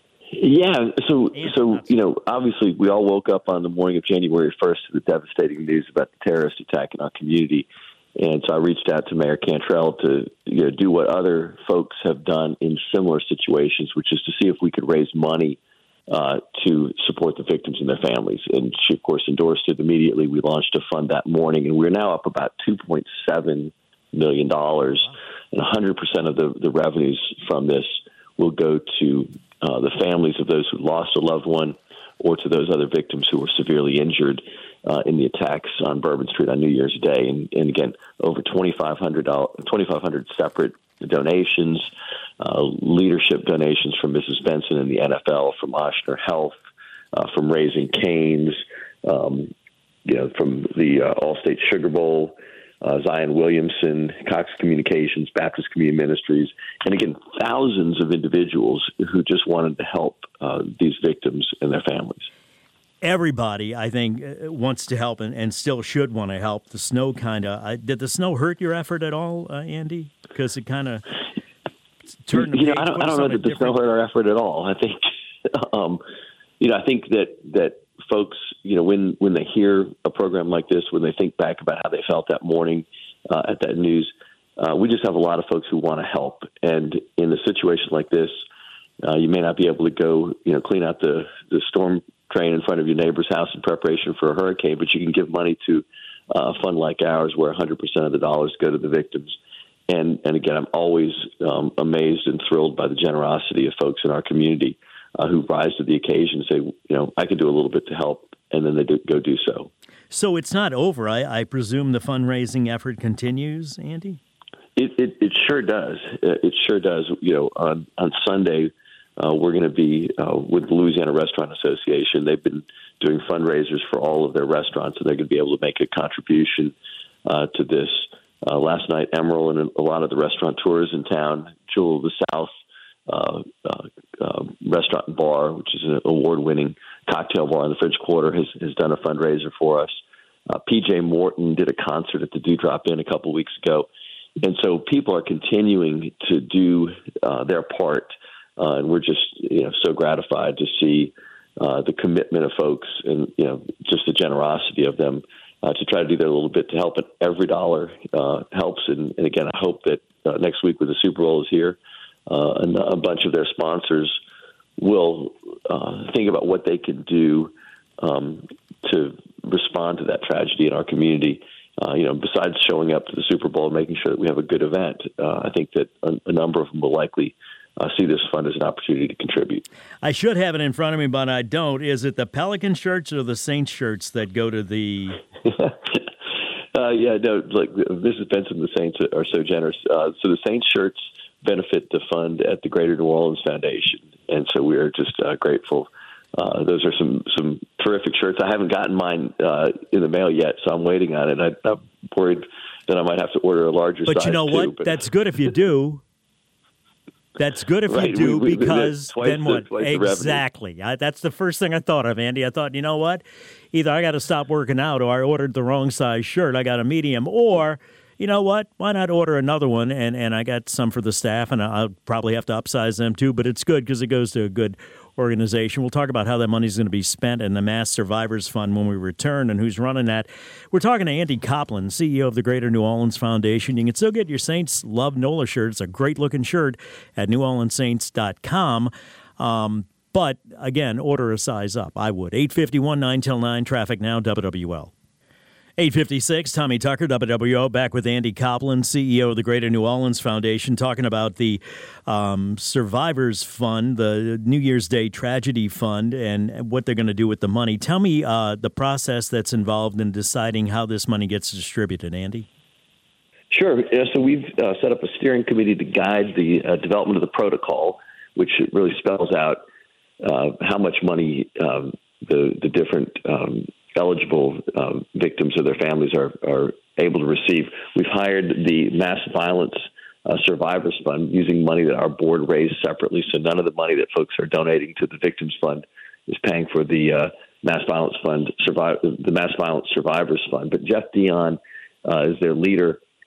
Yeah, so so you know, obviously, we all woke up on the morning of January first to the devastating news about the terrorist attack in our community, and so I reached out to Mayor Cantrell to you know do what other folks have done in similar situations, which is to see if we could raise money uh, to support the victims and their families. And she, of course, endorsed it immediately. We launched a fund that morning, and we're now up about two point seven million dollars, and one hundred percent of the, the revenues from this will go to uh, the families of those who lost a loved one or to those other victims who were severely injured uh, in the attacks on Bourbon Street on New Year's Day. And, and again, over twenty-five hundred, twenty-five hundred separate donations, uh, leadership donations from Missus Benson and the N F L, from Ochsner Health, uh, from Raising Cane's, um, you know, from the uh, All-State Sugar Bowl, Uh, Zion Williamson, Cox Communications, Baptist Community Ministries, and again, thousands of individuals who just wanted to help uh, these victims and their families. Everybody, I think, wants to help and, and still should want to help. The snow kind of, did the snow hurt your effort at all, uh, Andy? Because it kind of turned the You know, page, I don't, I don't know that the different. snow hurt our effort at all. I think, um, you know, I think that that folks, you know, when, when they hear a program like this, when they think back about how they felt that morning uh, at that news, uh, we just have a lot of folks who want to help. And in a situation like this, uh, you may not be able to go, you know, clean out the, the storm drain in front of your neighbor's house in preparation for a hurricane, but you can give money to uh, a fund like ours where one hundred percent of the dollars go to the victims. And, and again, I'm always um, amazed and thrilled by the generosity of folks in our community Uh, who rise to the occasion and say, you know, I could do a little bit to help, and then they do, go do so. So it's not over. I, I presume the fundraising effort continues, Andy? It, it, it sure does. It sure does. You know, on, on Sunday, uh, we're going to be uh, with the Louisiana Restaurant Association. They've been doing fundraisers for all of their restaurants, and they're going to be able to make a contribution uh, to this. Uh, last night, Emerald and a lot of the restaurateurs in town, Jewel of the South, Uh, uh, uh, restaurant and bar, which is an award-winning cocktail bar in the French Quarter, has, has done a fundraiser for us. Uh, P J Morton did a concert at the Dewdrop Inn a couple weeks ago. And so people are continuing to do uh, their part, uh, and we're just you know so gratified to see uh, the commitment of folks and you know just the generosity of them uh, to try to do their little bit to help. And every dollar uh, helps. And, and again, I hope that uh, next week when the Super Bowl is here, Uh, and a bunch of their sponsors will uh, think about what they can do um, to respond to that tragedy in our community. Uh, you know, besides showing up to the Super Bowl and making sure that we have a good event, uh, I think that a, a number of them will likely uh, see this fund as an opportunity to contribute. I should have it in front of me, but I don't. Is it the Pelican shirts or the Saints shirts that go to the... uh, yeah, no, like Missus Benson and the Saints are so generous. Uh, so the Saints shirts benefit the fund at the Greater New Orleans Foundation, and so we are just uh, grateful. Uh, those are some some terrific shirts. I haven't gotten mine uh, in the mail yet, so I'm waiting on it. I, I'm worried that I might have to order a larger but size. But you know too, what? but... That's good if you do. That's good if right. you do, we, we, because twice then the, what? Exactly. I, that's the first thing I thought of, Andy. I thought, you know what? Either I got to stop working out, or I ordered the wrong size shirt. I got a medium, or you know what? Why not order another one? And and I got some for the staff, and I'll probably have to upsize them too. But it's good because it goes to a good organization. We'll talk about how that money is going to be spent in the Mass Survivors Fund when we return and who's running that. We're talking to Andy Copland, C E O of the Greater New Orleans Foundation. You can still get your Saints Love NOLA shirt. It's a great-looking shirt at new orleans saints dot com. Um, but, again, order a size up. I would. eight fifty-one, nine till nine, traffic now, W W L. eight fifty-six, Tommy Tucker, W W O, back with Andy Copland, C E O of the Greater New Orleans Foundation, talking about the um, Survivors Fund, the New Year's Day Tragedy Fund, and what they're going to do with the money. Tell me uh, the process that's involved in deciding how this money gets distributed, Andy. Sure. Yeah, so we've uh, set up a steering committee to guide the uh, development of the protocol, which really spells out uh, how much money um, the, the different um, eligible um, victims or their families are, are able to receive. We've hired the Mass Violence uh, Survivors Fund using money that our board raised separately, so none of the money that folks are donating to the Victims Fund is paying for the uh, Mass Violence Fund, survive, the Mass Violence Survivors Fund. But Jeff Dion uh, is their leader.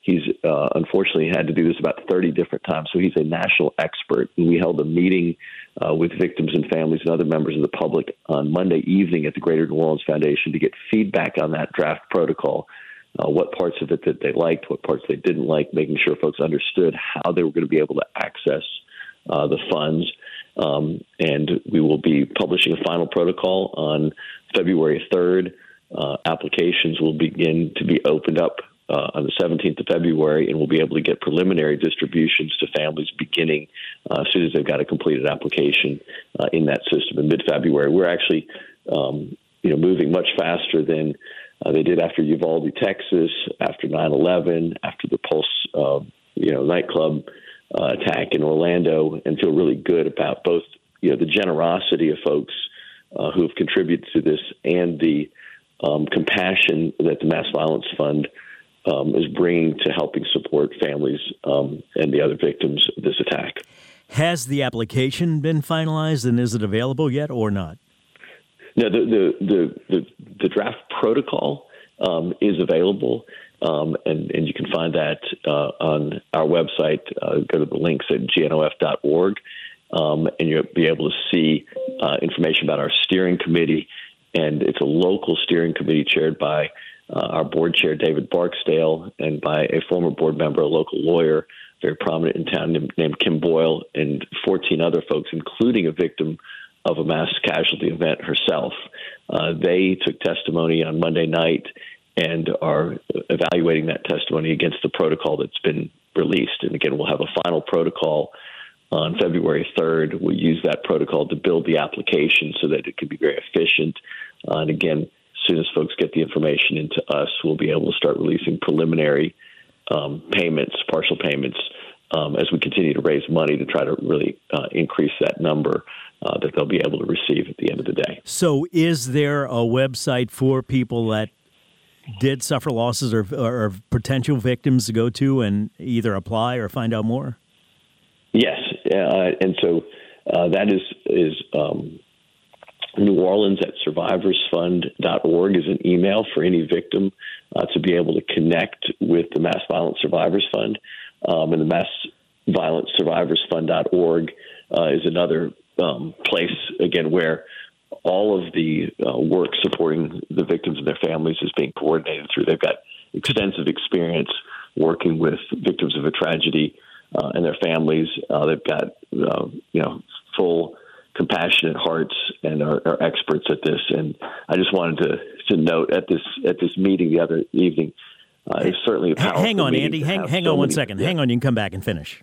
He's uh, unfortunately had to do this about thirty different times, so he's a national expert. And we held a meeting uh, with victims and families and other members of the public on Monday evening at the Greater New Orleans Foundation to get feedback on that draft protocol, uh, what parts of it that they liked, what parts they didn't like, making sure folks understood how they were going to be able to access uh, the funds. Um, and we will be publishing a final protocol on February third. Uh, applications will begin to be opened up uh, on the seventeenth of February, and we'll be able to get preliminary distributions to families beginning uh, as soon as they've got a completed application uh, in that system in mid-February. We're actually um, you know, moving much faster than uh, they did after Uvalde, Texas, after nine eleven, after the Pulse uh, you know, nightclub uh, attack in Orlando, and feel really good about both you know, the generosity of folks uh, who have contributed to this and the Um, compassion that the Mass Violence Fund um, is bringing to helping support families um, and the other victims of this attack. Has the application been finalized, and is it available yet or not? No, the the the, the, the draft protocol um, is available, um, and, and you can find that uh, on our website. Uh, go to the links at G N O F dot org, um, and you'll be able to see uh, information about our steering committee. And it's a local steering committee chaired by uh, our board chair, David Barksdale, and by a former board member, a local lawyer, very prominent in town, named, named Kim Boyle, and fourteen other folks, including a victim of a mass casualty event herself. Uh, they took testimony on Monday night and are evaluating that testimony against the protocol that's been released. And again, we'll have a final protocol on February third. We'll use that protocol to build the application so that it can be very efficient. Uh, and again, as soon as folks get the information into us, we'll be able to start releasing preliminary um, payments, partial payments, um, as we continue to raise money to try to really uh, increase that number uh, that they'll be able to receive at the end of the day. So is there a website for people that did suffer losses or, or potential victims to go to and either apply or find out more? Yes, uh, and so uh, that is is um, New Orleans at survivors fund dot org is an email for any victim uh, to be able to connect with the Mass Violence Survivors Fund, um, and the Mass Violence Survivors Fund dot org uh, is another um, place again where all of the uh, work supporting the victims and their families is being coordinated through. They've got extensive experience working with victims of a tragedy. Uh, and their families, uh, they've got uh, you know full compassionate hearts and are, are experts at this. And I just wanted to, to note at this at this meeting the other evening, uh, it's certainly a powerful Hang on, meeting Andy. to Hang, have hang so on one many- second. yeah. Hang on. You can come back and finish.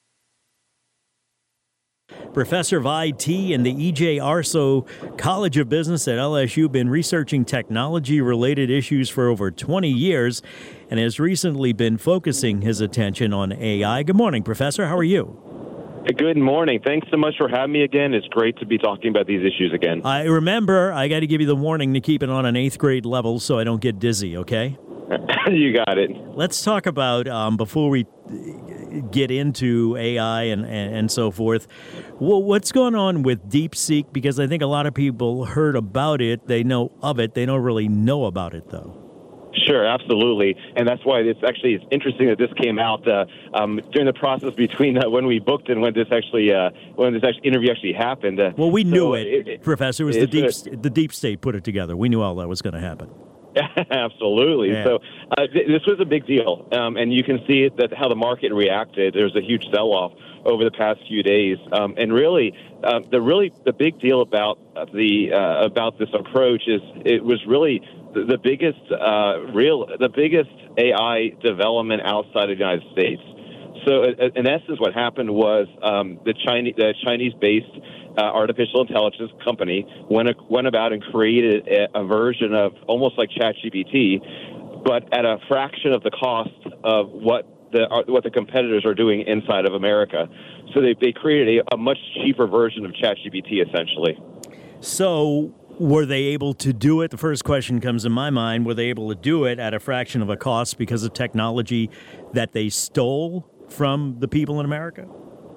Professor of I T in the E J Arso College of Business at L S U, been researching technology-related issues for over twenty years and has recently been focusing his attention on A I. Good morning, Professor. How are you? Good morning. Thanks so much for having me again. It's great to be talking about these issues again. I remember I got to give you the warning to keep it on an eighth grade level so I don't get dizzy, okay? You got it. Let's talk about, um, before we get into A I and, and, and so forth, well, what's going on with DeepSeek? Because I think a lot of people heard about it. They know of it. They don't really know about it, though. Sure, absolutely, and that's why it's actually it's interesting that this came out uh, um, during the process between uh, when we booked and when this actually uh, when this actually interview actually happened. Uh, Well, we knew so it, it, it, Professor. It was the it's deep a- the deep state put it together. We knew all that was going to happen. Absolutely. Yeah. So uh, th- this was a big deal, um, and you can see it, that how the market reacted. There was a huge sell-off over the past few days, um, and really, uh, the really the big deal about the uh, about this approach is it was really the, the biggest uh, real the biggest A I development outside of the United States. So, uh, in essence, what happened was um, the Chinese the Chinese-based Uh, artificial intelligence company went went about and created a, a version of almost like ChatGPT, but at a fraction of the cost of what the uh, what the competitors are doing inside of America. So they they created a, a much cheaper version of ChatGPT, essentially. So were they able to do it? The first question comes in my mind. Were they able to do it at a fraction of a cost because of technology that they stole from the people in America?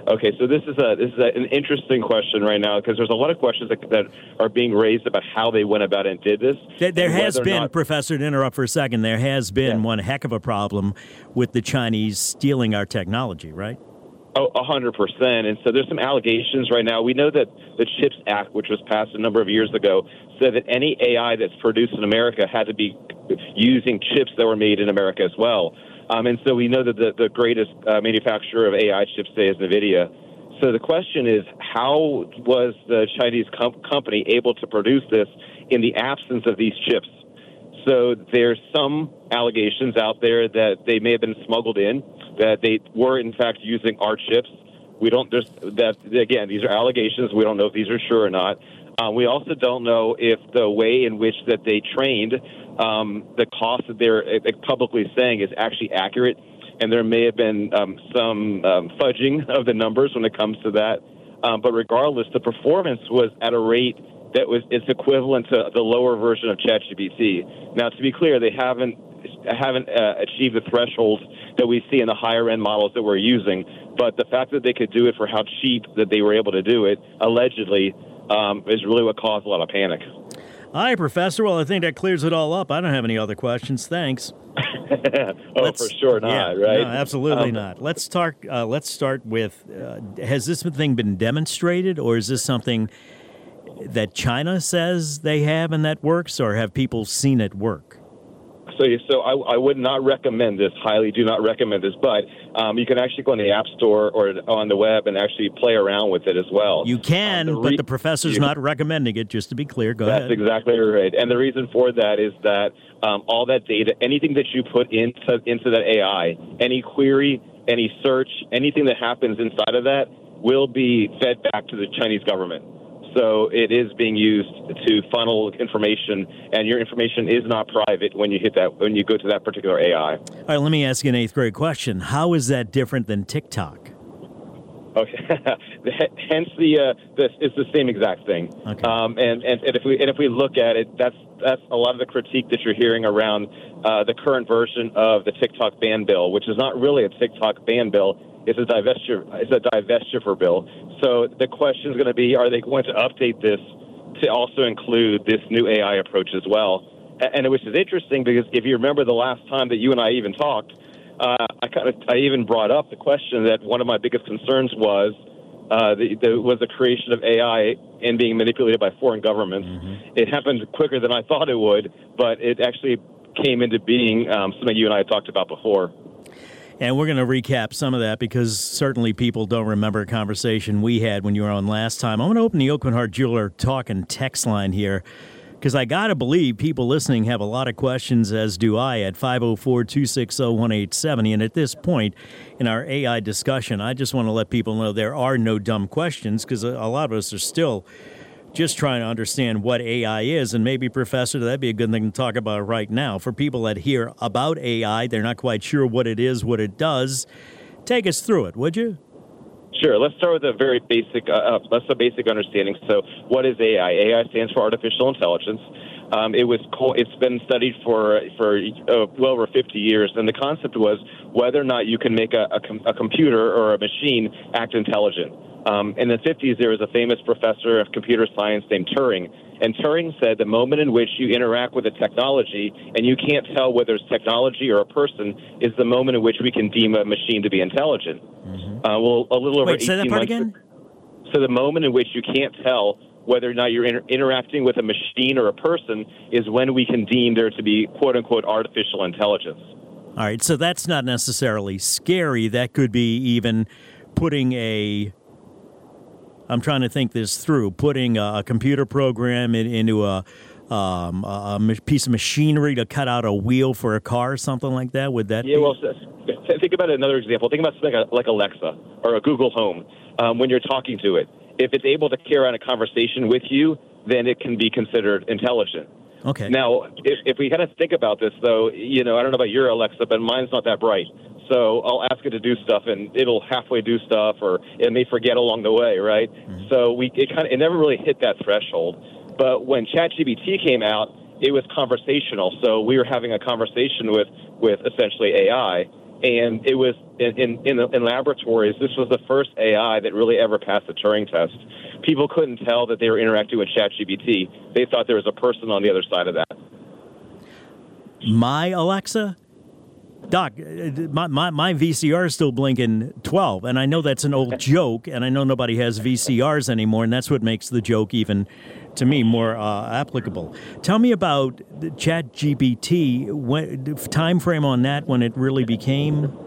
Okay, so this is a this is a, an interesting question right now because there's a lot of questions that, that are being raised about how they went about and did this. There, there has been, not, Professor, to interrupt for a second, there has been yeah. one heck of a problem with the Chinese stealing our technology, right? Oh, one hundred percent. And so there's some allegations right now. We know that the CHIPS Act, which was passed a number of years ago, said that any A I that's produced in America had to be using chips that were made in America as well. Um, and so we know that the, the greatest uh, manufacturer of A I chips today is NVIDIA. So the question is, how was the Chinese com- company able to produce this in the absence of these chips? So there's some allegations out there that they may have been smuggled in, that they were in fact using our chips. We don't. There's that again. These are allegations. We don't know if these are true or not. Uh, we also don't know if the way in which that they trained, um, the cost that they're uh, publicly saying is actually accurate, and there may have been um, some um, fudging of the numbers when it comes to that. Um, but regardless, the performance was at a rate that was it's equivalent to the lower version of ChatGPT. Now, to be clear, they haven't haven't uh, achieved the thresholds that we see in the higher end models that we're using. But the fact that they could do it for how cheap that they were able to do it, allegedly, um, is really what caused a lot of panic. Hi, Professor. Well, I think that clears it all up. I don't have any other questions. Thanks. oh, let's, for sure not, yeah, right? No, absolutely um, not. Let's start. Uh, let's start with: uh, has this thing been demonstrated, or is this something that China says they have and that works, or have people seen it work? So, so I, I would not recommend this. Highly, do not recommend this. But um, you can actually go on the App Store or on the web and actually play around with it as well. You can, um, the re- but the professor's you, not recommending it. Just to be clear, go that's ahead. That's exactly right. And the reason for that is that um, all that data, anything that you put into into that A I, any query, any search, anything that happens inside of that will be fed back to the Chinese government. So it is being used to funnel information, and your information is not private when you hit that when you go to that particular A I. All right, let me ask you an eighth grade question. How is that different than TikTok? Okay, hence the uh, this is the same exact thing. Okay. Um, and, and and if we and if we look at it, that's that's a lot of the critique that you're hearing around uh, the current version of the TikTok ban bill, which is not really a TikTok ban bill. It's a divestiture. It's a divestiture bill. So the question is going to be: are they going to update this to also include this new A I approach as well? And which is interesting because if you remember the last time that you and I even talked, uh, I kind of I even brought up the question that one of my biggest concerns was uh, the, the was the creation of A I and being manipulated by foreign governments. Mm-hmm. It happened quicker than I thought it would, but it actually came into being. Um, something you and I had talked about before. And we're going to recap some of that because certainly people don't remember a conversation we had when you were on last time. I'm going to open the Aucoin Hart Jeweler talk and text line here because I got to believe people listening have a lot of questions, as do I, at five oh four, two six oh, one eight seven oh. And at this point in our A I discussion, I just want to let people know there are no dumb questions because a lot of us are still just trying to understand what A I is. And maybe, Professor, that'd be a good thing to talk about right now. For people that hear about A I, they're not quite sure what it is, what it does. Take us through it, would you? Sure. Let's start with a very basic, uh, let's a basic understanding. So what is A I? A I stands for artificial intelligence. Um, it was co- it's been studied for for uh, well over fifty years, and the concept was whether or not you can make a, a, com- a computer or a machine act intelligent. Um, in the fifties, there was a famous professor of computer science named Turing, and Turing said the moment in which you interact with a technology and you can't tell whether it's technology or a person is the moment in which we can deem a machine to be intelligent. Mm-hmm. Uh, well, a little over Wait, say that part again? Ago, so the moment in which you can't tell whether or not you're inter- interacting with a machine or a person is when we can deem there to be quote-unquote artificial intelligence. All right, so that's not necessarily scary. That could be even putting a... I'm trying to think this through. Putting a, a computer program in, into a, um, a, a piece of machinery to cut out a wheel for a car or something like that. Would that yeah, be? well, think about another example. Think about something like Alexa or a Google Home. Um, when you're talking to it, if it's able to carry on a conversation with you, then it can be considered intelligent. Okay. Now, if, if we kind of think about this, though, you know, I don't know about your Alexa, but mine's not that bright. So I'll ask it to do stuff, and it'll halfway do stuff, or it may forget along the way, right? Mm-hmm. So we it kind of it never really hit that threshold. But when ChatGPT came out, it was conversational. So we were having a conversation with with essentially A I, And it was in, in, in, the, in laboratories, this was the first A I that really ever passed the Turing test. People couldn't tell that they were interacting with ChatGPT. They thought there was a person on the other side of that. My Alexa? Doc, my, my, my V C R is still blinking twelve, and I know that's an old joke, and I know nobody has V C Rs anymore, and that's what makes the joke even, to me, more uh, applicable. Tell me about ChatGPT, when, time frame on that, when it really became,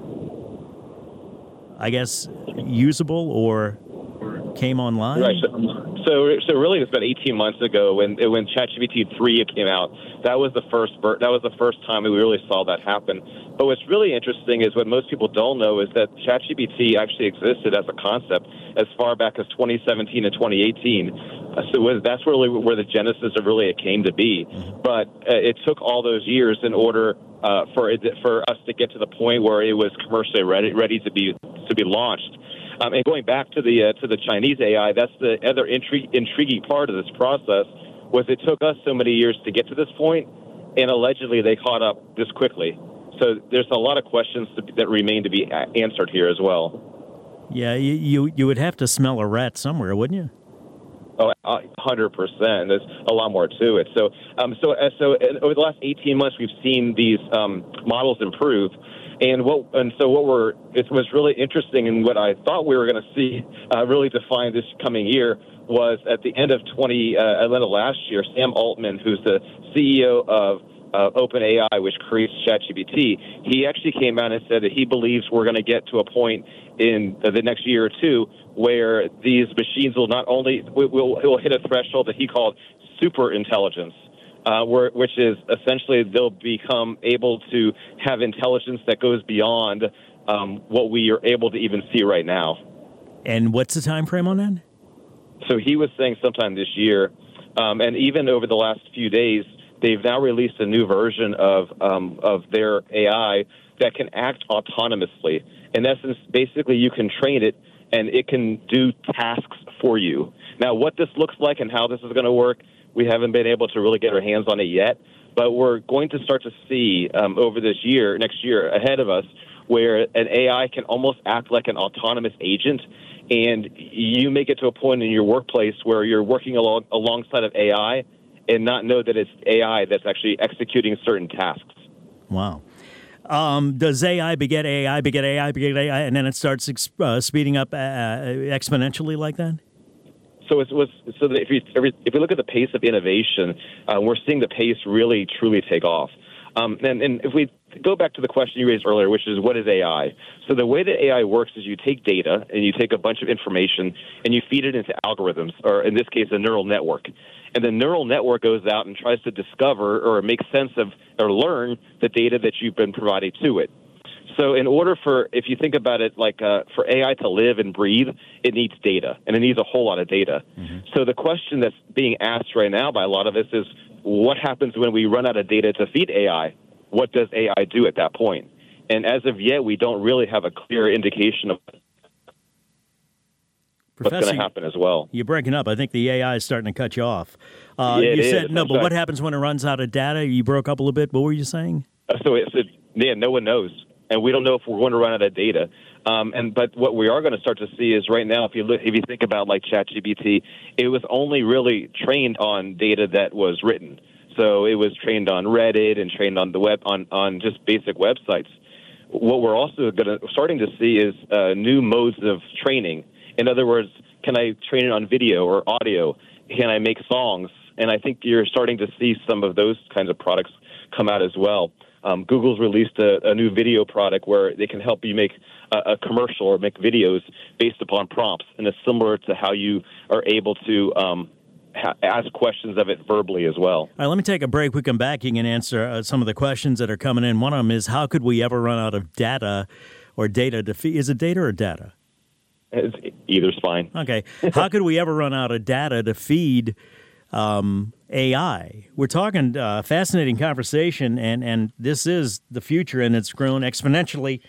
I guess, usable or came online? Right. So, so, so really, it's about eighteen months ago when when ChatGPT three came out. That was the first that was the first time we really saw that happen. But what's really interesting is what most people don't know is that ChatGPT actually existed as a concept as far back as twenty seventeen and twenty eighteen. Uh, so it was, that's really where the genesis of really it came to be. But uh, it took all those years in order uh, for it, for us to get to the point where it was commercially ready ready to be to be launched. Um, and going back to the uh, to the Chinese A I, that's the other intri- intriguing part of this process. Was it took us so many years to get to this point, and allegedly they caught up this quickly. So there's a lot of questions to, that remain to be answered here as well. Yeah, you, you you would have to smell a rat somewhere, wouldn't you? Oh, one hundred percent. There's a lot more to it. So, um, so, uh, so over the last eighteen months, we've seen these um, models improve. And what and so what we're it was really interesting, and what I thought we were going to see uh, really define this coming year was at the end of twenty uh, end of last year, Sam Altman, who's the C E O of uh, OpenAI, which creates ChatGPT, he actually came out and said that he believes we're going to get to a point in the next year or two where these machines will not only will, will hit a threshold that he called super intelligence. Uh, where, which is essentially they'll become able to have intelligence that goes beyond um, what we are able to even see right now. And what's the time frame on that? So he was saying sometime this year, um, and even over the last few days, they've now released a new version of um, of their A I that can act autonomously. In essence, basically, you can train it, and it can do tasks for you. Now, what this looks like and how this is going to work, we haven't been able to really get our hands on it yet, but we're going to start to see um, over this year, next year ahead of us, where an A I can almost act like an autonomous agent, and you may get to a point in your workplace where you're working along, alongside of A I and not know that it's A I that's actually executing certain tasks. Wow. Um, does A I beget A I, beget A I, beget A I, and then it starts ex- uh, speeding up uh, exponentially like that? So it was so that if you if you look at the pace of innovation, uh, we're seeing the pace really truly take off. Um, and, and if we go back to the question you raised earlier, which is what is A I? So the way that A I works is you take data and you take a bunch of information and you feed it into algorithms, or in this case, a neural network. And the neural network goes out and tries to discover or make sense of or learn the data that you've been providing to it. So in order for, if you think about it, like uh, for A I to live and breathe, it needs data, and it needs a whole lot of data. Mm-hmm. So the question that's being asked right now by a lot of us is, what happens when we run out of data to feed A I? What does A I do at that point? And as of yet, we don't really have a clear indication of what's going to happen as well. You're breaking up. I think the A I is starting to cut you off. Uh, yeah, you it said is. no, I'm but sorry. what happens when it runs out of data? You broke up a little bit. What were you saying? Uh, so it's, it, yeah, no one knows. And we don't know if we're going to run out of data. Um, and but what we are going to start to see is right now, if you look, if you think about like ChatGPT, it was only really trained on data that was written. So it was trained on Reddit and trained on the web on, on just basic websites. What we're also going to starting to see is uh, new modes of training. In other words, can I train it on video or audio? Can I make songs? And I think you're starting to see some of those kinds of products come out as well. Um, Google's released a, a new video product where they can help you make a, a commercial or make videos based upon prompts, and it's similar to how you are able to um, ha- ask questions of it verbally as well. All right, let me take a break. We come back. You can answer uh, some of the questions that are coming in. One of them is, how could we ever run out of data or data to feed? Is it data or data? It's, either's fine. Okay. How could we ever run out of data to feed um, A I? We're talking uh, fascinating conversation, and, and this is the future, and it's grown exponentially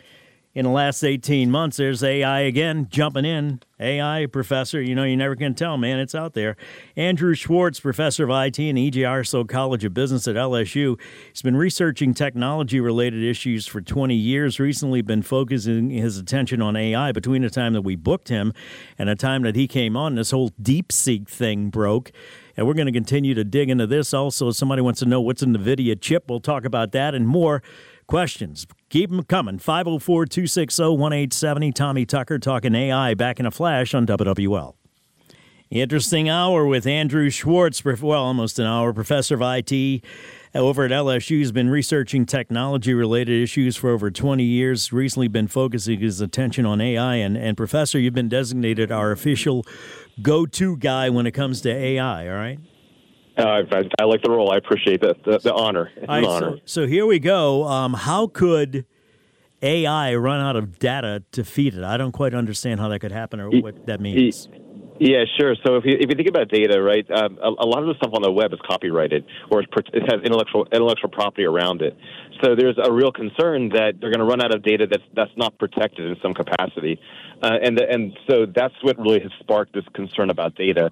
In the last eighteen months, there's A I again jumping in. A I, professor, you know, you never can tell, man. It's out there. Andrew Schwartz, professor of I T and E J Arso College of Business at L S U. He's been researching technology-related issues for twenty years, recently been focusing his attention on A I. Between the time that we booked him and the time that he came on, this whole DeepSeek thing broke. And we're going to continue to dig into this. Also, if somebody wants to know what's an NVIDIA chip, we'll talk about that and more. Questions, keep them coming. five oh four, two six zero, one eight seven zero. Tommy Tucker talking A I back in a flash on W W L. Interesting hour with Andrew Schwartz, well, almost an hour, professor of I T over at L S U. He's been researching technology-related issues for over twenty years, recently been focusing his attention on A I. And, and Professor, you've been designated our official go-to guy when it comes to A I, all right? Uh, I, I like the role. I appreciate the, the, the honor. It's right, an honor. So, so here we go. Um, how could A I run out of data to feed it? I don't quite understand how that could happen or what that means. Yeah, sure. So if you if you think about data, right, um, a, a lot of the stuff on the web is copyrighted or it's, it has intellectual intellectual property around it. So there's a real concern that they're going to run out of data that's that's not protected in some capacity, uh, and the, and so that's what really has sparked this concern about data.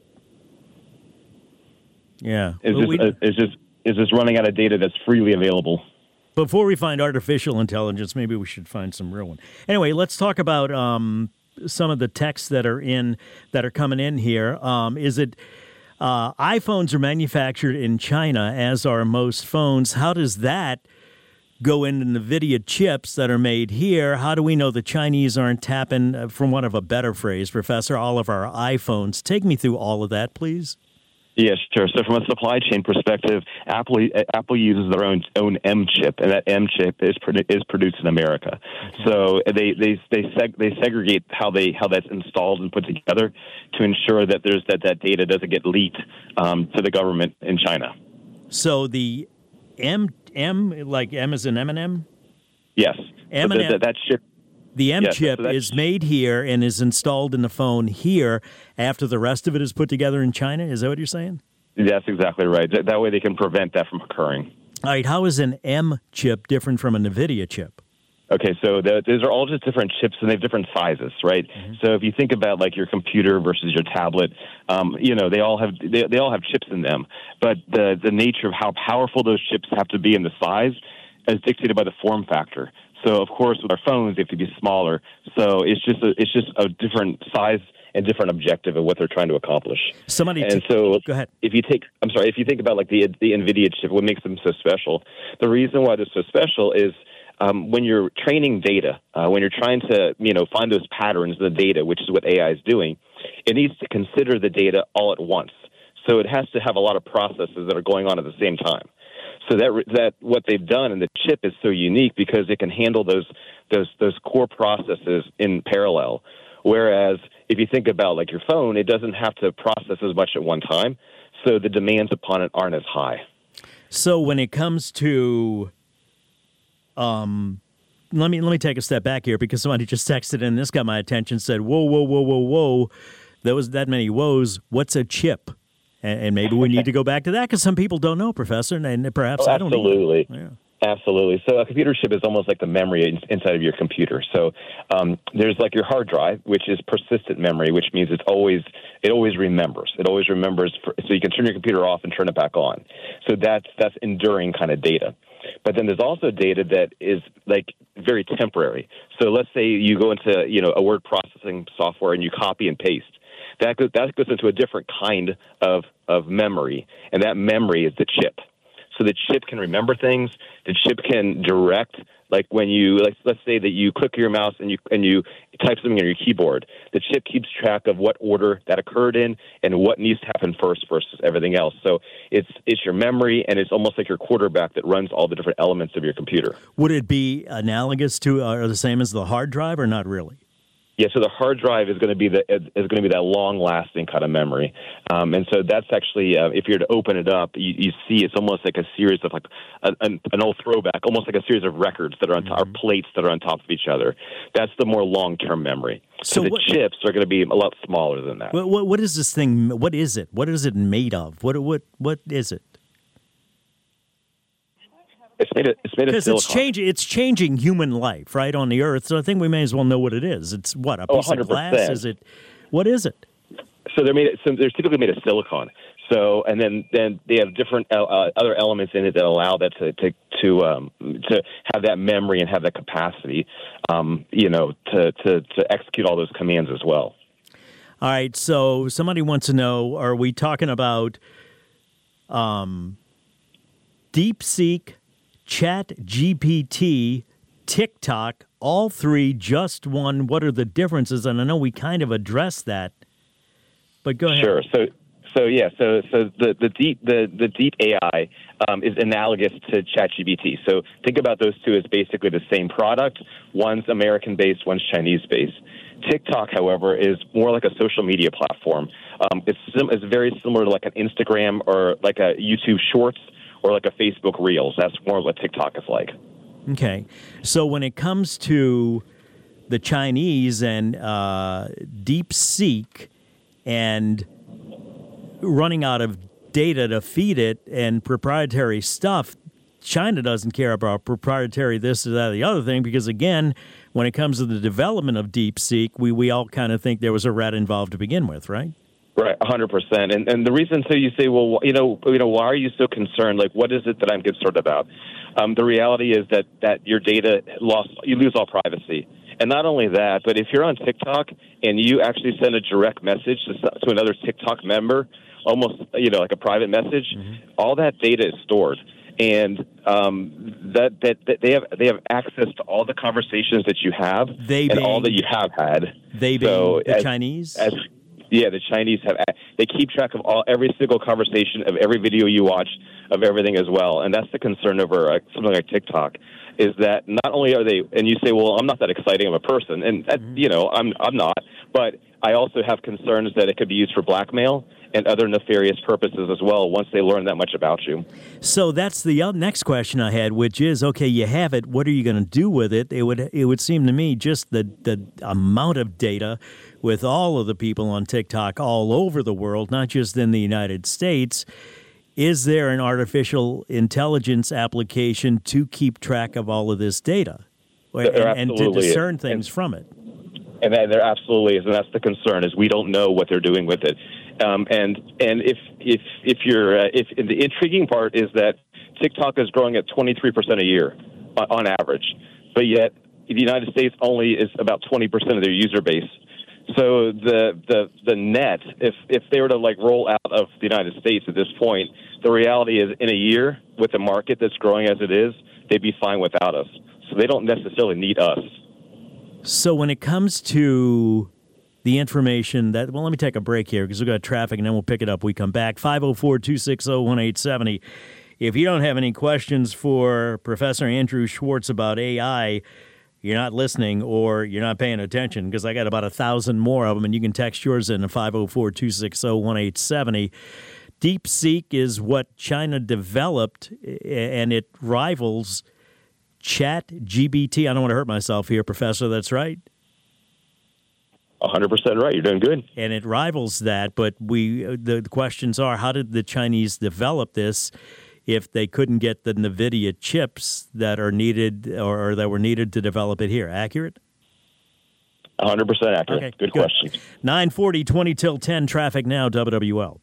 Yeah, is well, just we, uh, is just is just running out of data that's freely available. Before we find artificial intelligence, maybe we should find some real one. Anyway, let's talk about um, some of the texts that are in that are coming in here. Um, is it uh, iPhones are manufactured in China, as are most phones? How does that go into NVIDIA chips that are made here? How do we know the Chinese aren't tapping, uh, from one of a better phrase, Professor, all of our iPhones? Take me through all of that, please. Yes, sure. So from a supply chain perspective, Apple Apple uses their own own M chip, and that M chip is produ- is produced in America. Mm-hmm. So they they they seg- they segregate how they how that's installed and put together to ensure that there's that, that data doesn't get leaked um, to the government in China. So the M M like M is an M and M. Yes, M so and M. That, that chip. The M yes, chip so is made here and is installed in the phone here after the rest of it is put together in China. Is that what you're saying? That's exactly right. That, that way they can prevent that from occurring. All right. How is an M chip different from a NVIDIA chip? Okay, so the, those are all just different chips, and they have different sizes, right? Mm-hmm. So if you think about like your computer versus your tablet, um, you know they all have they, they all have chips in them, but the the nature of how powerful those chips have to be and the size is dictated by the form factor. So, of course, with our phones, they have to be smaller. So it's just a, it's just a different size and different objective of what they're trying to accomplish. Somebody and t- so, go ahead. If you take, I'm sorry, if you think about like the the NVIDIA chip, what makes them so special? The reason why they're so special is um, when you're training data, uh, when you're trying to you know find those patterns in the data, which is what A I is doing, it needs to consider the data all at once. So it has to have a lot of processes that are going on at the same time. So that that what they've done in the chip is so unique because it can handle those those those core processes in parallel. Whereas if you think about like your phone, it doesn't have to process as much at one time, so the demands upon it aren't as high. So when it comes to, um, let me let me take a step back here because somebody just texted in. This got my attention. Said, "Whoa, whoa, whoa, whoa, whoa! There was that many whoas. What's a chip?" And maybe we need to go back to that because some people don't know, Professor, and perhaps oh, I don't know. Absolutely. Yeah. Absolutely. So a computer chip is almost like the memory in, inside of your computer. So um, there's like your hard drive, which is persistent memory, which means it's always it always remembers. It always remembers, for, so you can turn your computer off and turn it back on. So that's that's enduring kind of data. But then there's also data that is like very temporary. So let's say you go into you know a word processing software and you copy and paste. That goes, that goes into a different kind of, of memory, and that memory is the chip. So the chip can remember things. The chip can direct, like when you, like, let's say that you click your mouse and you and you type something on your keyboard. The chip keeps track of what order that occurred in and what needs to happen first versus everything else. So it's it's your memory, and it's almost like your quarterback that runs all the different elements of your computer. Would it be analogous to uh, or the same as the hard drive, or not really? Yeah, so the hard drive is going to be the is going to be that long-lasting kind of memory, um, and so that's actually uh, if you're to open it up, you, you see it's almost like a series of like a, an, an old throwback, almost like a series of records that are on top, mm-hmm. or plates that are on top of each other. That's the more long-term memory. So, so the what, chips are going to be a lot smaller than that. What, what, what is this thing? What is it? What is it made of? What what what is it? It's made it. It's made it because it's changing. It's changing human life, right, on the Earth. So I think we may as well know what it is. It's what a piece oh, of glass. Is it? What is it? So they're made. So they're typically made of silicon. So and then, then they have different uh, other elements in it that allow that to to to, um, to have that memory and have that capacity, um, you know, to, to to execute all those commands as well. All right. So somebody wants to know: are we talking about um, DeepSeek, Chat G P T, TikTok, all three, just one? What are the differences? And I know we kind of addressed that, but go ahead. Sure. So. So yeah, so so the, the deep the, the deep A I um, is analogous to ChatGPT. So think about those two as basically the same product. One's American based, one's Chinese based. TikTok, however, is more like a social media platform. Um, it's sim- it's very similar to like an Instagram or like a YouTube Shorts or like a Facebook Reels. That's more what TikTok is like. Okay, so when it comes to the Chinese and uh, DeepSeek and running out of data to feed it and proprietary stuff, China doesn't care about proprietary this or that or the other thing because, again, when it comes to the development of DeepSeek, we, we all kind of think there was a rat involved to begin with, right? Right, one hundred percent. And and the reason, so you say, well, you know, you know, why are you so concerned? Like, what is it that I'm concerned about? Um, the reality is that, that your data lost, you lose all privacy. And not only that, but if you're on TikTok and you actually send a direct message to, to another TikTok member, almost, you know, like a private message, mm-hmm. all that data is stored. And um, that, that that they have they have access to all the conversations that you have they and being, all that you have had. They being so the as, Chinese? As, yeah, the Chinese have. They keep track of all every single conversation of every video you watch, of everything as well. And that's the concern over uh, something like TikTok, is that not only are they, and you say, well, I'm not that exciting of a person, and that, mm-hmm. you know, I'm I'm not, but I also have concerns that it could be used for blackmail and other nefarious purposes as well once they learn that much about you. So that's the next question I had, which is, okay, you have it. What are you going to do with it? It would it would seem to me just the, the amount of data with all of the people on TikTok all over the world, not just in the United States. Is there an artificial intelligence application to keep track of all of this data and, and to discern is. things and, from it? And there absolutely is, and that's the concern, is we don't know what they're doing with it. Um, and and if if if you're uh, if the intriguing part is that TikTok is growing at twenty-three percent a year on, on average, but yet the United States only is about twenty percent of their user base. So the the the net, if if they were to like roll out of the United States at this point, the reality is in a year with the market that's growing as it is, they'd be fine without us. So they don't necessarily need us. So when it comes to the information that, well, let me take a break here because we've got traffic and then we'll pick it up. We come back. five oh four, two six oh, one eight seven oh. If you don't have any questions for Professor Andrew Schwartz about A I, you're not listening or you're not paying attention because I got about a thousand more of them, and you can text yours in at five oh four, two six oh, one eight seven oh. DeepSeek is what China developed, and it rivals Chat G P T. I don't want to hurt myself here, Professor. That's right. one hundred percent right. You're doing good. And it rivals that, but we the, the questions are, how did the Chinese develop this if they couldn't get the NVIDIA chips that are needed or, or that were needed to develop it here? Accurate? one hundred percent accurate. Okay, good, good question. nine forty, twenty till ten, traffic now, W W L.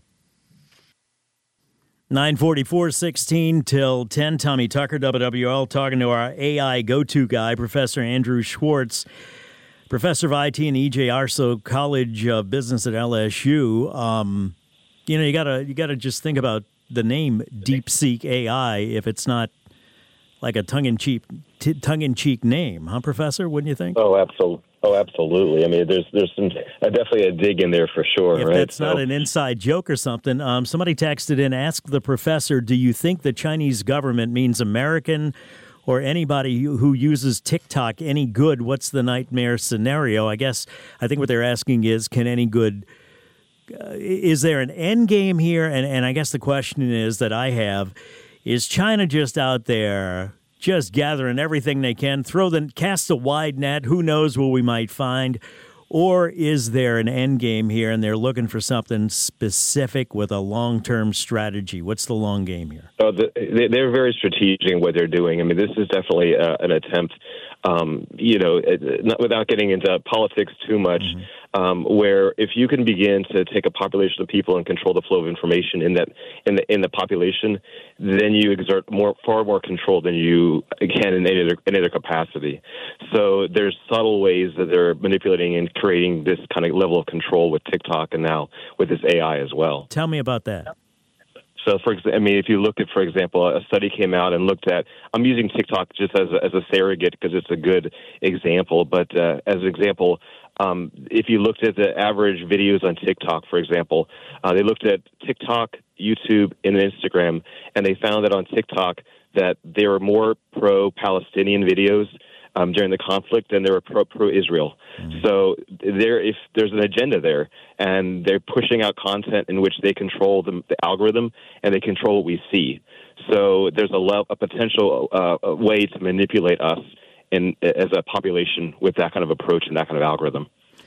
nine forty-four, sixteen till ten, Tommy Tucker, W W L, talking to our A I go-to guy, Professor Andrew Schwartz, Professor of I T in the E J Arso College of Business at L S U. Um, you know, you gotta you gotta just think about the name DeepSeek A I if it's not like a tongue-in-cheek t- tongue-in-cheek name, huh, Professor? Wouldn't you think? Oh, absolutely. Oh, absolutely. I mean, there's there's some uh, definitely a dig in there for sure. If right? that's so. not an inside joke or something, um, somebody texted in, ask the professor, do you think the Chinese government means American or anybody who uses TikTok any good? What's the nightmare scenario? I guess I think what they're asking is, can any good uh, is there an end game here? And and I guess the question is that I have is China just out there just gathering everything they can, throw the cast a wide net, who knows what we might find? Or is there an end game here and they're looking for something specific with a long-term strategy? What's the long game here? Oh, the, they're very strategic in what they're doing. I mean, this is definitely uh, an attempt, um, you know, not, without getting into politics too much, mm-hmm. um, where if you can begin to take a population of people and control the flow of information in that in the in the population, then you exert more far more control than you can in any other, any other capacity. So there's subtle ways that they're manipulating and creating this kind of level of control with TikTok and now with this A I as well. Tell me about that. So, for example, I mean, if you look at, for example, a study came out and looked at, I'm using TikTok just as a, as a surrogate because it's a good example, but uh, as an example, um, if you looked at the average videos on TikTok, for example, uh, they looked at TikTok, YouTube, and Instagram, and they found that on TikTok that there were more pro-Palestinian videos Um, during the conflict, than they were pro pro Israel. Mm-hmm. So there, if there's an agenda there, and they're pushing out content in which they control the, the algorithm and they control what we see. So there's a, le- a potential uh, a way to manipulate us in as a population with that kind of approach and that kind of algorithm.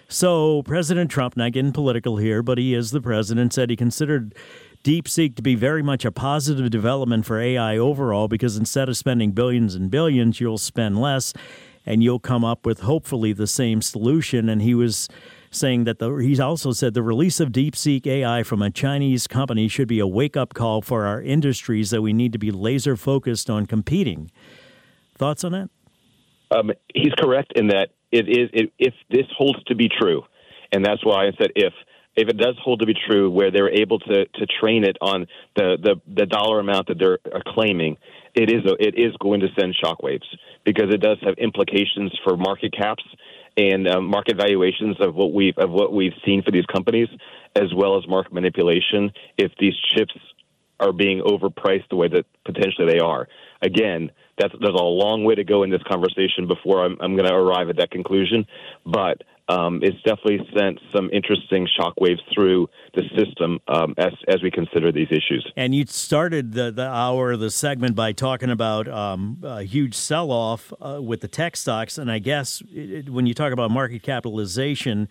So President Trump, not getting political here, but he is the president, said he considered DeepSeek to be very much a positive development for A I overall because instead of spending billions and billions, you'll spend less and you'll come up with hopefully the same solution. And he was saying that the, he's also said the release of DeepSeek A I from a Chinese company should be a wake-up call for our industries that we need to be laser focused on competing. Thoughts on that? Um, he's correct in that it is it, if this holds to be true, and that's why I said if. If it does hold to be true, where they're able to, to train it on the, the, the dollar amount that they're claiming, it is a, it is going to send shockwaves because it does have implications for market caps and um, market valuations of what we've of what we've seen for these companies, as well as market manipulation. If these chips are being overpriced the way that potentially they are, again, that's there's a long way to go in this conversation before I'm, I'm going to arrive at that conclusion, but. Um, it's definitely sent some interesting shockwaves through the system um, as as we consider these issues. And you started the, the hour, the segment, by talking about um, a huge sell-off uh, with the tech stocks. And I guess it, when you talk about market capitalization,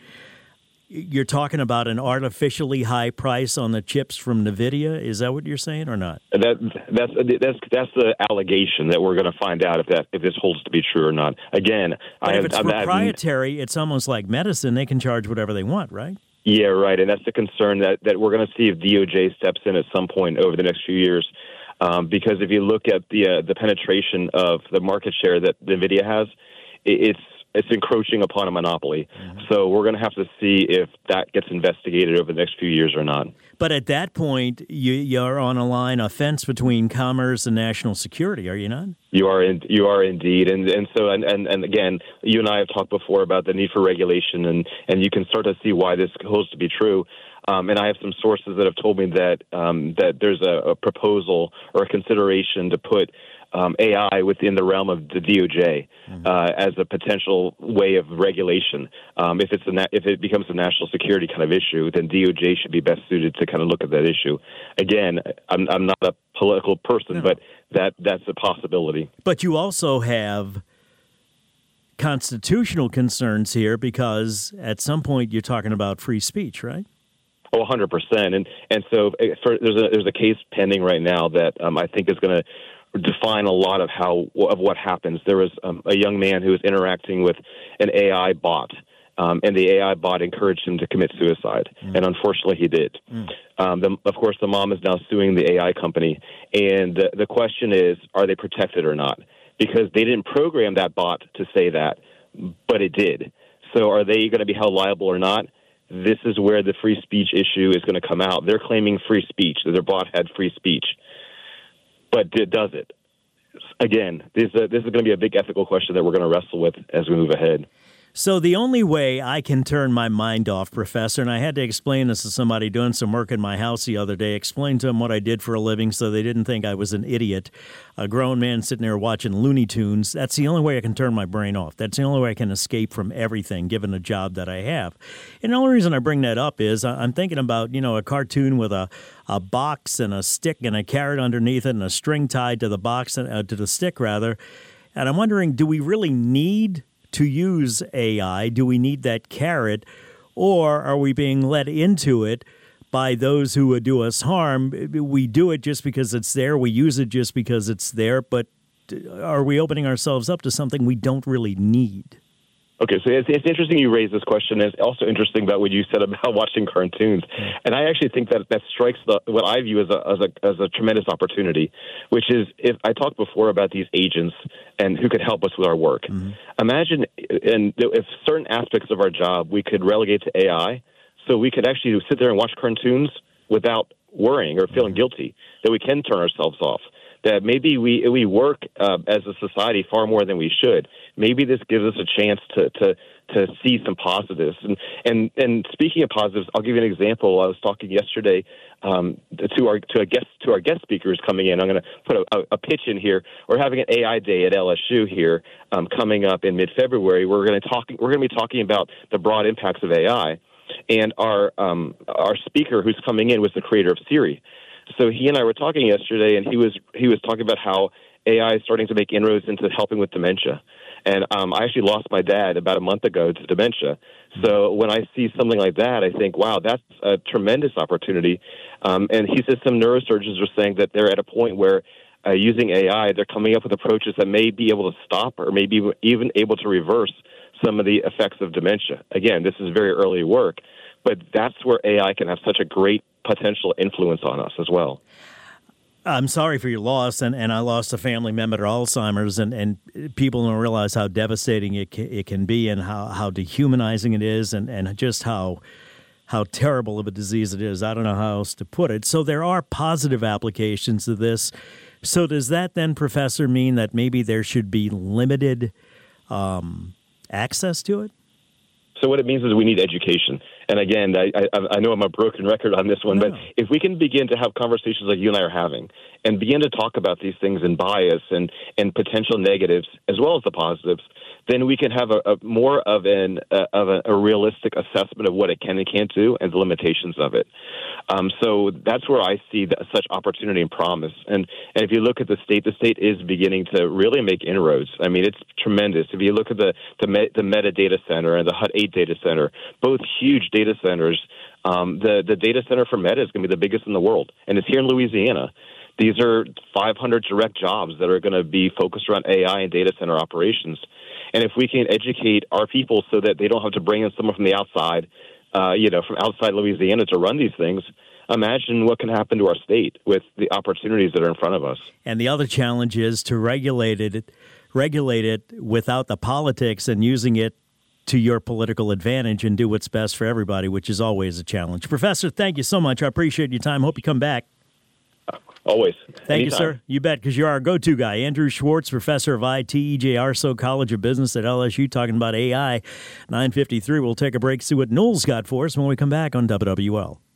you're talking about an artificially high price on the chips from NVIDIA. Is that what you're saying or not? That that's that's that's the allegation that we're going to find out if that if this holds to be true or not. Again, but I if have, it's I'm, proprietary, I'm, it's almost like medicine. They can charge whatever they want, right? Yeah, right. And that's the concern that, that we're going to see if D O J steps in at some point over the next few years. Um, because if you look at the uh, the penetration of the market share that NVIDIA has, it, it's It's encroaching upon a monopoly. Mm-hmm. So we're going to have to see if that gets investigated over the next few years or not. But at that point, you, you're on a line, a fence between commerce and national security, are you not? You are, in, you are indeed, and and so and, and, and again, you and I have talked before about the need for regulation, and, and you can start to see why this holds to be true. Um, and I have some sources that have told me that um, that there's a, a proposal or a consideration to put Um, A I within the realm of the D O J mm-hmm. uh, as a potential way of regulation. Um, if it's a na- if it becomes a national security kind of issue, then D O J should be best suited to kind of look at that issue. Again, I'm, I'm not a political person, no. but that that's a possibility. But you also have constitutional concerns here because at some point you're talking about free speech, right? Oh, one hundred percent. And and so for, there's a there's a case pending right now that um, I think is going to define a lot of how of what happens. There was um, a young man who was interacting with an A I bot, um, and the A I bot encouraged him to commit suicide, mm. and unfortunately he did. Mm. Um, the, of course, the mom is now suing the A I company, and the, the question is, are they protected or not? Because they didn't program that bot to say that, but it did. So are they going to be held liable or not? This is where the free speech issue is going to come out. They're claiming free speech, that their bot had free speech. But does it? Again, this, uh, this is going to be a big ethical question that we're going to wrestle with as we move ahead. So the only way I can turn my mind off, Professor, and I had to explain this to somebody doing some work in my house the other day, explain to them what I did for a living so they didn't think I was an idiot, a grown man sitting there watching Looney Tunes. That's the only way I can turn my brain off. That's the only way I can escape from everything, given the job that I have. And the only reason I bring that up is I'm thinking about, you know, a cartoon with a, a box and a stick and a carrot underneath it and a string tied to the box, uh, to the stick, rather. And I'm wondering, do we really need to use A I? Do we need that carrot, or are we being led into it by those who would do us harm? We do it just because it's there. We use it just because it's there. But are we opening ourselves up to something we don't really need? Okay, so it's, it's interesting you raise this question. It's also interesting about what you said about watching cartoons, and I actually think that that strikes the, what I view as a, as a as a tremendous opportunity, which is if I talked before about these agents and who could help us with our work. Mm-hmm. Imagine, and if certain aspects of our job we could relegate to A I, so we could actually sit there and watch cartoons without worrying or feeling guilty, that we can turn ourselves off. That maybe we we work uh, as a society far more than we should. Maybe this gives us a chance to to, to see some positives. And, and and speaking of positives, I'll give you an example. I was talking yesterday um, to our to a guest to our guest speakers coming in. I'm going to put a, a pitch in here. We're having an A I day at L S U here um, coming up in mid-February. We're going to talk. We're going to be talking about the broad impacts of A I. And our um, our speaker who's coming in was the creator of Siri. So he and I were talking yesterday, and he was he was talking about how A I is starting to make inroads into helping with dementia. And um, I actually lost my dad about a month ago to dementia. So when I see something like that, I think, wow, that's a tremendous opportunity. Um, and he says some neurosurgeons are saying that they're at a point where uh, using A I, they're coming up with approaches that may be able to stop or maybe even able to reverse some of the effects of dementia. Again, this is very early work, but that's where A I can have such a great potential influence on us as well. I'm sorry for your loss, and, and I lost a family member to Alzheimer's, and, and people don't realize how devastating it can, it can be and how, how dehumanizing it is and, and just how how terrible of a disease it is. I don't know how else to put it. So there are positive applications of this. So does that then, Professor, mean that maybe there should be limited um, access to it? So what it means is we need education. And again, I, I, I know I'm a broken record on this one, no. but if we can begin to have conversations like you and I are having and begin to talk about these things and bias and, and potential negatives as well as the positives, then we can have a, a more of an uh, of a, a realistic assessment of what it can and can't do and the limitations of it. Um, so that's where I see the, such opportunity and promise. And and if you look at the state, the state is beginning to really make inroads. I mean, it's tremendous. If you look at the the, Me, the Meta Data Center and the Hut eight Data Center, both huge data centers. Um, the the data center for Meta is going to be the biggest in the world, and it's here in Louisiana. These are five hundred direct jobs that are going to be focused around A I and data center operations. And if we can educate our people so that they don't have to bring in someone from the outside, uh, you know, from outside Louisiana to run these things, imagine what can happen to our state with the opportunities that are in front of us. And the other challenge is to regulate it, regulate it without the politics and using it to your political advantage and do what's best for everybody, which is always a challenge. Professor, thank you so much. I appreciate your time. Hope you come back. Always. Thank Anytime. you, sir. You bet, because you're our go-to guy. Andrew Schwartz, professor of I T, E J Arso College of Business at L S U, talking about A I. nine fifty-three. We'll take a break, see what Noel's got for us when we come back on W W L.